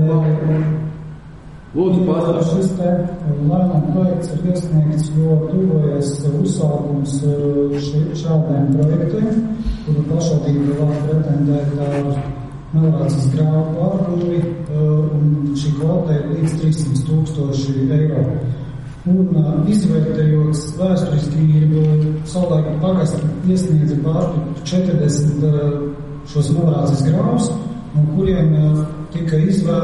lūdzu pastāstīt. Šis te lēmuma projekts ir iesniegts, jo tuvojas uzsākums šādiem projektiem, kuru pašvaldība var pretendēt ar meliorācijas grāvu pārbūvi, un šī kvota ir līdz 300,000 eiro. Un izvērtējot vēsturiski, savulaik pagasta iesniedza pāri 40 šos meliorācijas grāvus, no kuriem tika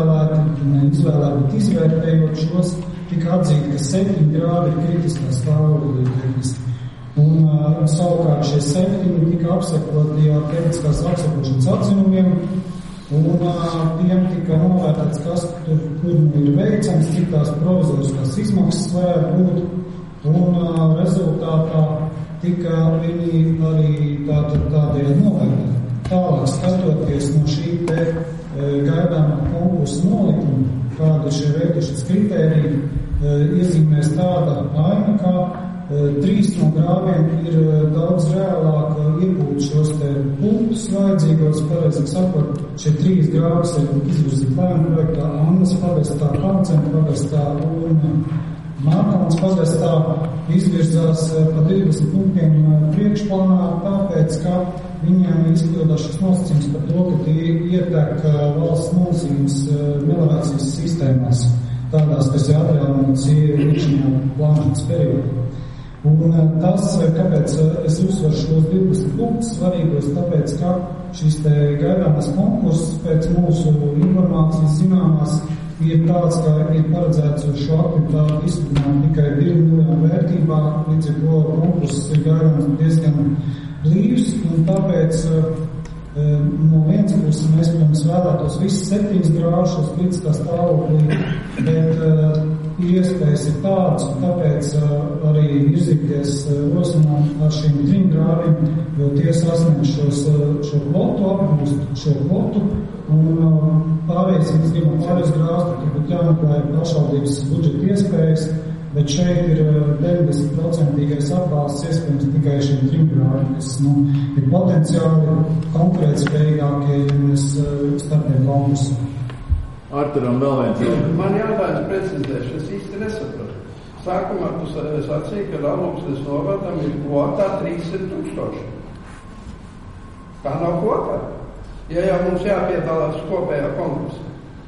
izvērtējot šos, tika atzīt, ka 7 grāvi ir kritiskā stāvoklī tehniski. Un savukārt šie 7 tika apsekoti ar tehniskās apsekošanas atzinumiem, un tiem tika novērtēts, kas tur ir veicams, cik tās provizoriskās izmaksas varētu būt, un rezultātā tika viņi arī tādējādi novērtēti. Tālāk skatoties no šī te gaidāmā konkursa nolikuma, kāda ir šie veidošanas kritēriji, iezīmēs tāda aina, ka 3 no grāviem ir daudz reālāk iegūt šos te punktus vajadzīgos, pareizāk sakot, šie 3 grāvis ir izvirzīti plēnu projektā Annas pagastā, Pārcena pagastā un Mākalns pagastā izvirzās pa 20 punktiem priekšplānā, tāpēc, ka viņiem izpildās šis nosacījums par to, ka tie ietek valsts nozīmes meliorācijas sistēmās, tādās, kas ir atjaunotas iekšējā plānošanas periodā. Un tas, kāpēc es uzsveru šos 12 punktus svarīgos, tāpēc, ka šis te gaidāmās konkurss pēc mūsu informācijas zināmās ir tāds, ka ir paredzēts uz šo aktivitāti izsludināt tikai 2 miljonu vērtībā, līdz ar to konkurss ir gaidāms diezgan blīvs, un tāpēc no vienas puses mēs, protams, vēlētos visas 7 grāvus kritiskā stāvoklī, bet iespējas ir tādas, un tāpēc arī virzīties rosināt ar šiem 3 grāviem, jo tie sasniedz šo kvotu, apgūst šo kvotu, un pārējais, ja mēs gribam pārējais grāvus, tad būtu jāmeklē pašvaldības budžeta iespējas, bet šeit ir 90% atbalsts iespējams tikai šiem 3 grāviem, kas ir potenciāli konkurētspējīgākie, ja mēs startējam konkursu. Arturam vēl viens. Man jautājums precizēšu, es īsti nesapratu. Sākumā tu sacīji, ka Alūksnes novadam ir kvotā 300,000. Tā nav kvotā. Ja jau mums jāpiedalās kopējā konkursā.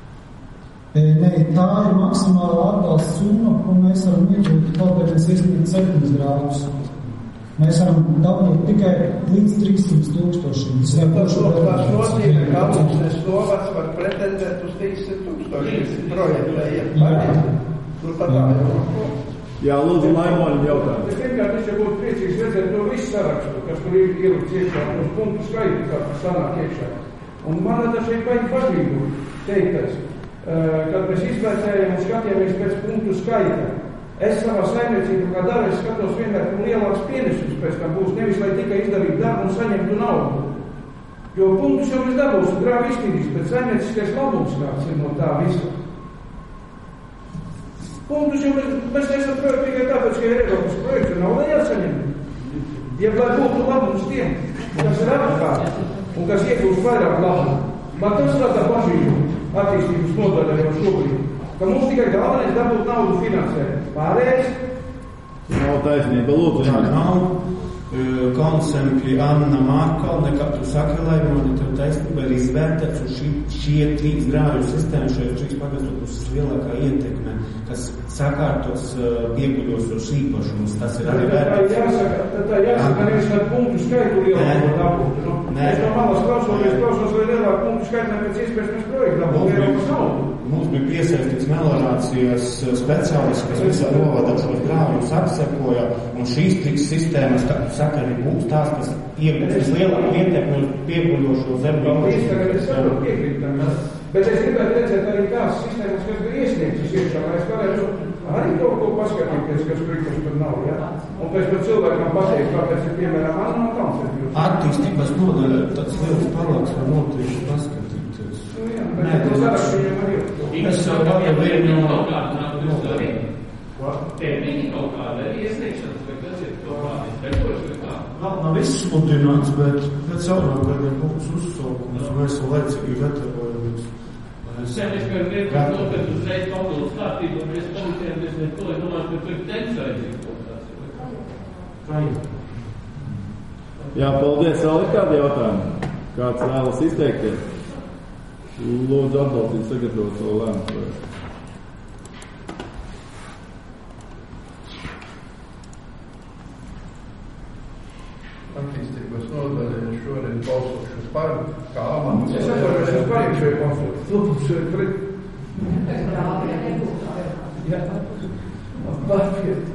Nē, tā ir maksimāla atbalsta summa, ko mēs varam iegūt, kaut kā mēs iesniegt 7 grāvus. Mēs varam dabūt tikai līdz 300,000. Tas nozīmē, ka Alūksnes novads var pretendēt uz 300,000 projektējiem. Nu, tad tā jau. Jā, lūdzu, Laimoņa jautājumu. Es vienkārši būtu priecīgs redzēt to visu sarakstu, kas tur ir ielikts iekšā, uz punktu skaitu, kā tas sanāk iekšā. Un man tas ir baigi bažīgu teiktais, kad mēs izvērtējam un skatījāmies pēc punktu skaita. Es savā saimniecībā, kā daru, es skatos vienmēr, ka lielāks pienesums pēc tam būs, nevis lai tikai izdarītu darbu un saņemtu naudu. Jo punktus jau mēs dabūsim grāvi iztīrīs, bet saimnieciskais labums kāds ir no tā visa. Punktus jau mēs neesam projekti tikai tāpēc, ka ir Eiropas projekts, nav lai jāsaņem. Ja lai būtu labums tiem, kas ir apkārt un kas iegūst vairāk labumu, man tas rada bažību attīstības nodaļā jau šobrīd, ka mums tikai galvenais dabūt naudu finansē. Pārējais? Nav taisnība, lūdzu. Tā nav koncepti Anna Markalne, kā tu saki, lai man tev taisnība ir izvērtēts, un šie trīs grāvju sistēmas, šīs pagastos lielākā ietekme, kas sakārtos pieguļosos īpašumus, tas ir arī vērtēts. Tā jāsaka, nevis ar punktu skaitu lielāko dabūt. Es no malas klausos, lai lielāku punktu skaitu pēc iespējas mēs projektu dabūt Eiropas naudu. Mums bija piesaistīts melorācijas speciālisti, kas visā novadā šos grāvjus apsekoja, un šīs trīs sistēmas, kā tu saka, arī būs tās, kas iegūs lielāku ietekmi uz pieguļošo zemi. Bet es gribētu redzēt arī tās sistēmas, kas bija iesniegtas iekšā, lai es varētu arī kaut ko paskatīties, kas priekšus tur nav, ja? Un pēc tam cilvēkam pateikt, kāpēc ir piemēram Anna Kalns. Attīstības nodaļa, tāds liels parāds var noteikti paskatīties. Nē, tas saraksts viņam arī. Es saprotu, ka viņi kaut kādā nāk arī. Termiņi kaut kāda iesniegšanas, vai kas ir kaut kādi tekoši vai kā? Nav izsludināts, bet pēc jaunām gadiem būs uzsaukums, mēs laicīgi gatavojamies. Sevišķi, ka ir to, ka uzreiz papildus kārtību, un mēs policējāmies ne to, es domāju, ka tur temps vajadzīgi kaut kāds. Jā, paldies. Vēl ir kādi jautājumi? Kāds vēlas izteikties? Lūdzu atbalstīt sagatavot savu lēmumu. Attīstības nodaļa šoreiz balsošu par, kā amats. Es saprotu, es esmu pariekšēju konfliktu. Lūdzu, pret. Jā. Pārpiet.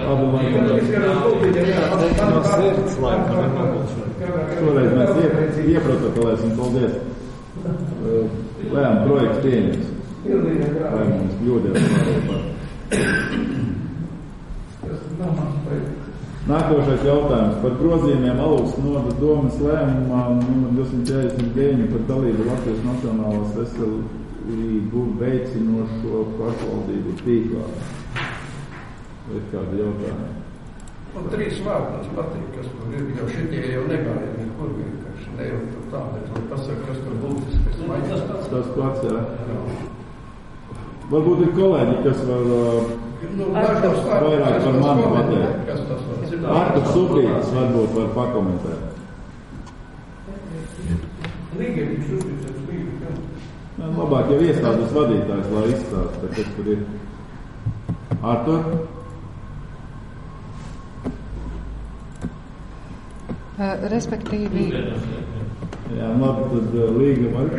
Šoreiz mēs ieprotokolēsim, paldies. Lēmumu projekts pieņems. Lai mums kļūdēs par. Nākošais jautājums par grozījumiem Alūksnes novadas domes lēmumā numur 249 par dalību Latvijas Nacionālās veselību veicinošo pašvaldību tīklā. Ir kādi jautājumi? Un 3 vārdas patīk, kas tur ir, jo šitie jau negāja nekur vienkārši. Ne jau tur tā, bet lai pasaka, kas tur būtiskais. Tas pats, jā. Varbūt ir kolēģi, kas var vairāk par mani pateikt. Artur Subrītis varbūt var pakomentēt. Labāk jau iestādes vadītājs, lai izstāsta, kas tur ir. Artur? Respektīvi, jā, labi, tad līga var.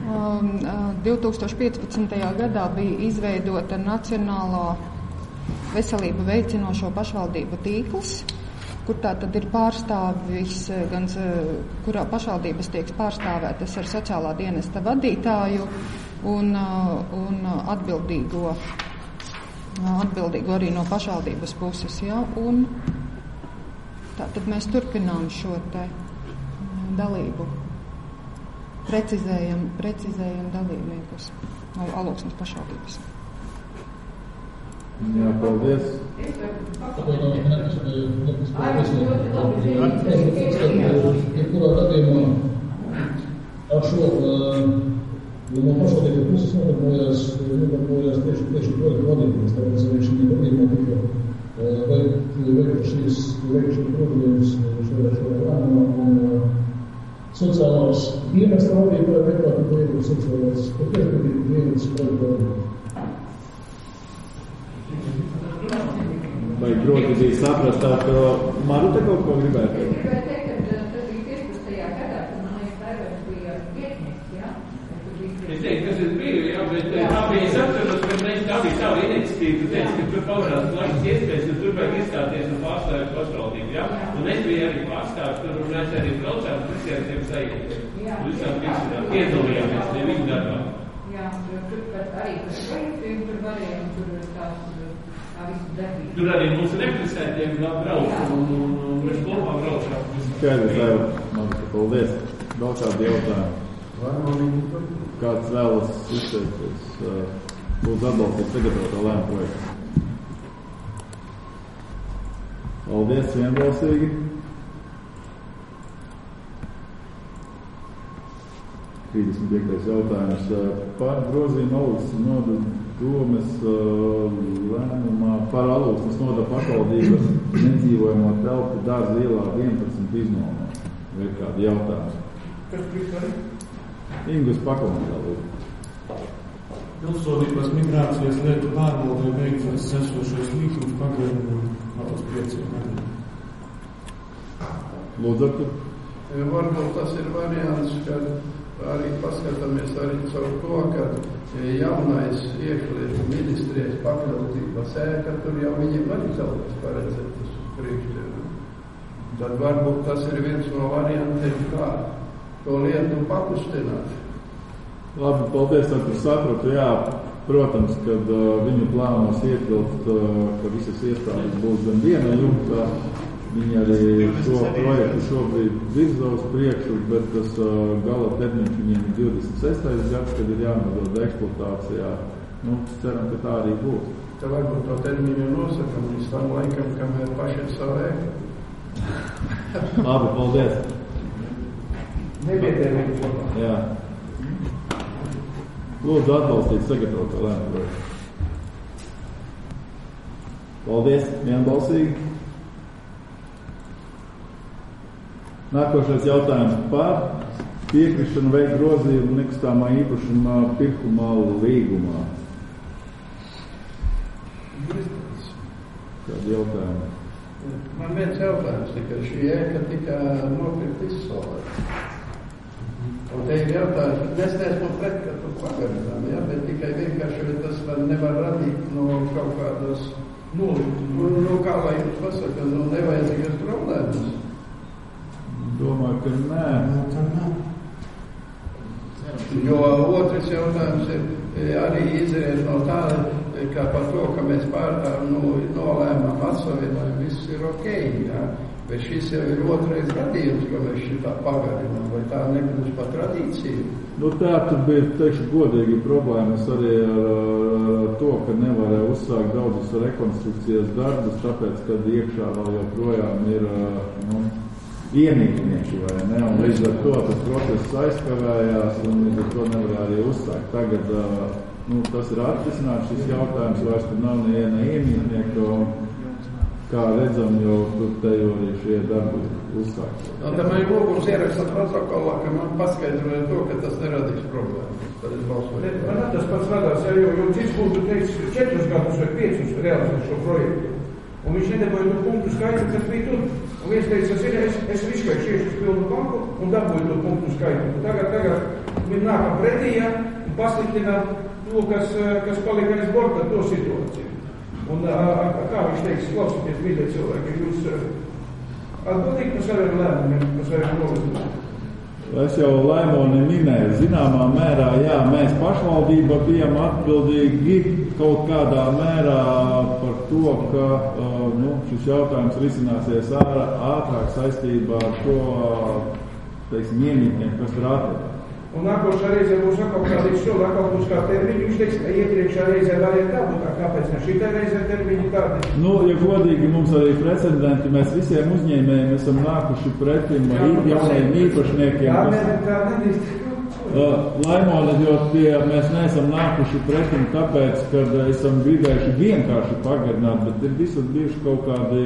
2015. gadā bija izveidota Nacionālā veselību veicinošo pašvaldību tīkls, kur tā tad ir pārstāvis, gan kurā pašvaldības tiek pārstāvētas ar sociālā dienesta vadītāju un atbildīgo arī no pašvaldības puses, jā, un tātad mēs turpinām šo te dalību, precizējam dalībniekus no Alūksnes pašvaldības. Jā, paldies. Jebkurā gadījumā ar šo no pašvaldību puses nodarbojās tieši projektu vadītājs, tāpēc arī šī gadījumā tika veikt šīs problēmas šajā lēmumā un sociālās dienesta vadītāja veikā tika veikt sociālās dienas projektu vadītājs. Vai grūti bija saprast, ka Maru te kaut ko gribētu? Es gribētu teikt, ka tas bija 15. gadā, kad man liekas, Taivars bija vietnieks, jā? Es teiktu, kas es biju, jā, bet tā bija sapratot, ka mēs tā bija savu iniciatīvu, teicu, ka tur pavarās laikas iespējas, un tur vajag iestāties un pārstāvēt pašvaldību, jā? Un es bija arī pārstāvs tur, un mēs arī braucām visiem tiem sajūtiem. Visām visām piedalījāmies tie viņu darbā. Jā, tur arī par projektiem tur varējām, tur tā visu darbību. Tur arī mūsu representiem brauc, un mēs kopā braucām. Skaidrs, paldies. Vēl kādi jautājumi? Kāds vēlas izteikties? Lūdzu atbalstīt sagatavotā lēma projektu. Paldies, vienbalsīgi. 35. jautājums par grozījumu Alūksnes noda domes lēmumā par Alūksnes noda pašvaldības nedzīvojamo telpu Dārza ielā 11 iznomē. Vai ir kādi jautājumi? Kas priekšstādi? Ingus pakomentā, lūdzu. Pilsonības migrācijas lietu pārbaudē veikts esošais līgums pagaidām uz 5 gadiem. Lūdzu, Artur. Varbūt tas ir variants, ka arī paskatāmies arī caur to, ka jaunais iekšlietu ministrijas pakļautība sēka, tur jau viņiem arī zaudēs paredzētas priekšdienu. Tad varbūt tas ir viens no variantiem, kā to lietu pakustināt. Labi, paldies, Artur, sapratu. Jā, protams, kad viņu plānos ietilpt, ka visas iestādes būs gan viena jumta, viņi arī šo projektu šobrīd virza uz priekšu, bet tas gala termiņš viņiem ir 26. gads, kad ir jānodod eksploatācijā. Nu, ceram, ka tā arī būs. Te varbūt to termiņu nosakam līdz tam laikam, kamēr paši ir savu ēku. Labi, paldies. Nevietējumi kopā. Jā. Lūdzu atbalstīt sagatavotā lēma projektu. Paldies, vienbalsīgi. Nākošais jautājums par piekrišanu veikt grozījumu nekustamā īpašuma pirkumā līgumā. Kādi jautājumi? Man viens jautājums tikai šī ēka tika nopirkt izsolēt. Un te ir jautājums, es neesmu pret, ka tu pagarinām, ja? Bet tikai vienkārši tas nevar radīt no kaut kādas kā lai jums pasaka, nevajadzīgas problēmas. Domāju, ka nē. Jo otrs jautājums ir arī izriet no tā, kā par to, ka mēs nolēmām atsavienojumu, viss ir okei, ja? Bet šis jau ir otrais gadījums, ka mēs šitā pagarinām, vai tā nekļūst par tradīciju? Nu tā tur bija, teikšu, godīgi problēmas arī ar to, ka nevarēja uzsākt daudzus rekonstrukcijas darbus, tāpēc, kad iekšā vēl joprojām ir ienīknieki, vai ne? Un līdz ar to tas process aizkavējās, un līdz ar to nevarēja arī uzsākt. Tagad tas ir atrisināts šis jautājums, vairs tur nav neviena ienīknieka. Kā redzam, jau te jau arī šie darbi uzsākti. Tā man lūgums ieraksta protokolā, ka man paskaidroja to, ka tas neradīs problēmas. Tad es balsoju. Man tas pats radās, jo cits būtu teicis 4 gadus vai 5 realizēt šo projektu. Un viņš nedabūja to punktu skaitu, kas bija tur. Un viens teica, es riskēju šieši uz pilnu banku un dabūju to punktu skaitu. Un tagad viņi nākam pretī, un pasliktinām to, kas palika aiz borta, to situāciju. Un kā viņš teiks, klausieties, mīļie cilvēki, jūs atbildīgi par saviem lēmumiem, par saviem nolīgumiem? Es jau Laimoni minēju, zināmā mērā, jā, mēs pašvaldība bijām atbildīgi kaut kādā mērā par to, ka šis jautājums risināsies ātrāk saistībā ar šo, teiksim, ienīknieku, kas tur atrodas. Un nākošā reizē būs atkal kādīgs šodien, atkal būs kā termiņi. Viņš teiks, ka iepriekšā reizē varēja tā būt, kāpēc ne šitā reizē termiņi tādi? Ja godīgi mums arī precedenti, mēs visiem uzņēmējiem esam nākuši pretim jaunajiem īpašniekiem. Tā nedrīkst. Laimoni, jo mēs neesam nākuši pretim tāpēc, kad esam gribējuši vienkārši pagarināt, bet ir visur bijuši kaut kādi,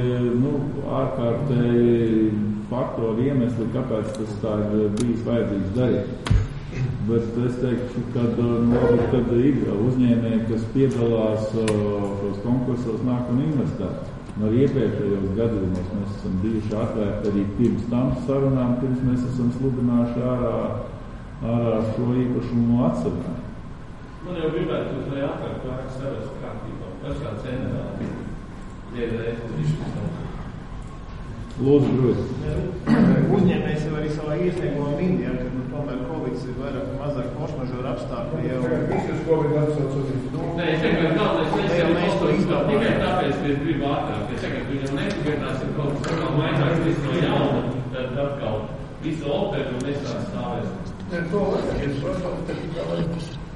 ārkārtēji faktori iemesli, kāpēc tas tā ir bijis vajadzīgs darīt. Bet es teiktu, kad ir uzņēmēji, kas piedalās šos konkursos, nāk un investē. Ar iepriekšējos gadījumos mēs esam bijuši atvērti arī pirms tam sarunām, pirms mēs esam sludinājuši ārā šo īpašumu atsevišķi. Man jau gribētu, lai ātrāk vairāk sarast kārtībā. Tas kā cena lielreiz izšķirst. Lūdzu, Brūs. Uzņēmējs jau arī savā iesniegumā min, ja, ka tomēr Covid ir vairāk vai mazāk foršmažora apstākļi jau. Visus Covid atsaucas. Nē, es tagad galvenais, mēs to izskatām tikai tāpēc, ka es gribu ātrāk. Ja tagad viņam nepagatās, ja kaut kas atkal mainās viss no jauna, tad atkal visu opēdu un mēs tā stāvēs. Nē, to vajag, es varu tikai vajag.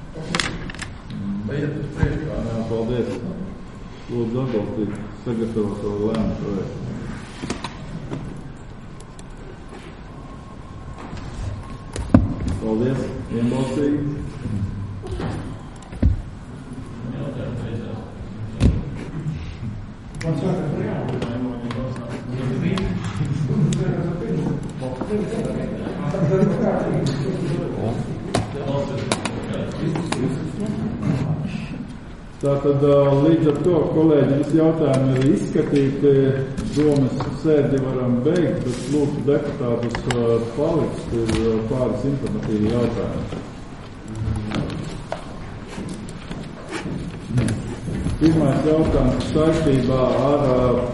Iet uz priekšu. Jā, paldies. Lūdzu, atbalstīt sagatavot savu lēmu projektu. Paldies, vienbalsīgi. Tātad līdz ar to, kolēģi, visi jautājumi ir izskatīti, domas sēdi varam beigt, bet lūdzu deputātus paliks, ir pāris informatīvi jautājumi. Pirmais jautājums saistībā ar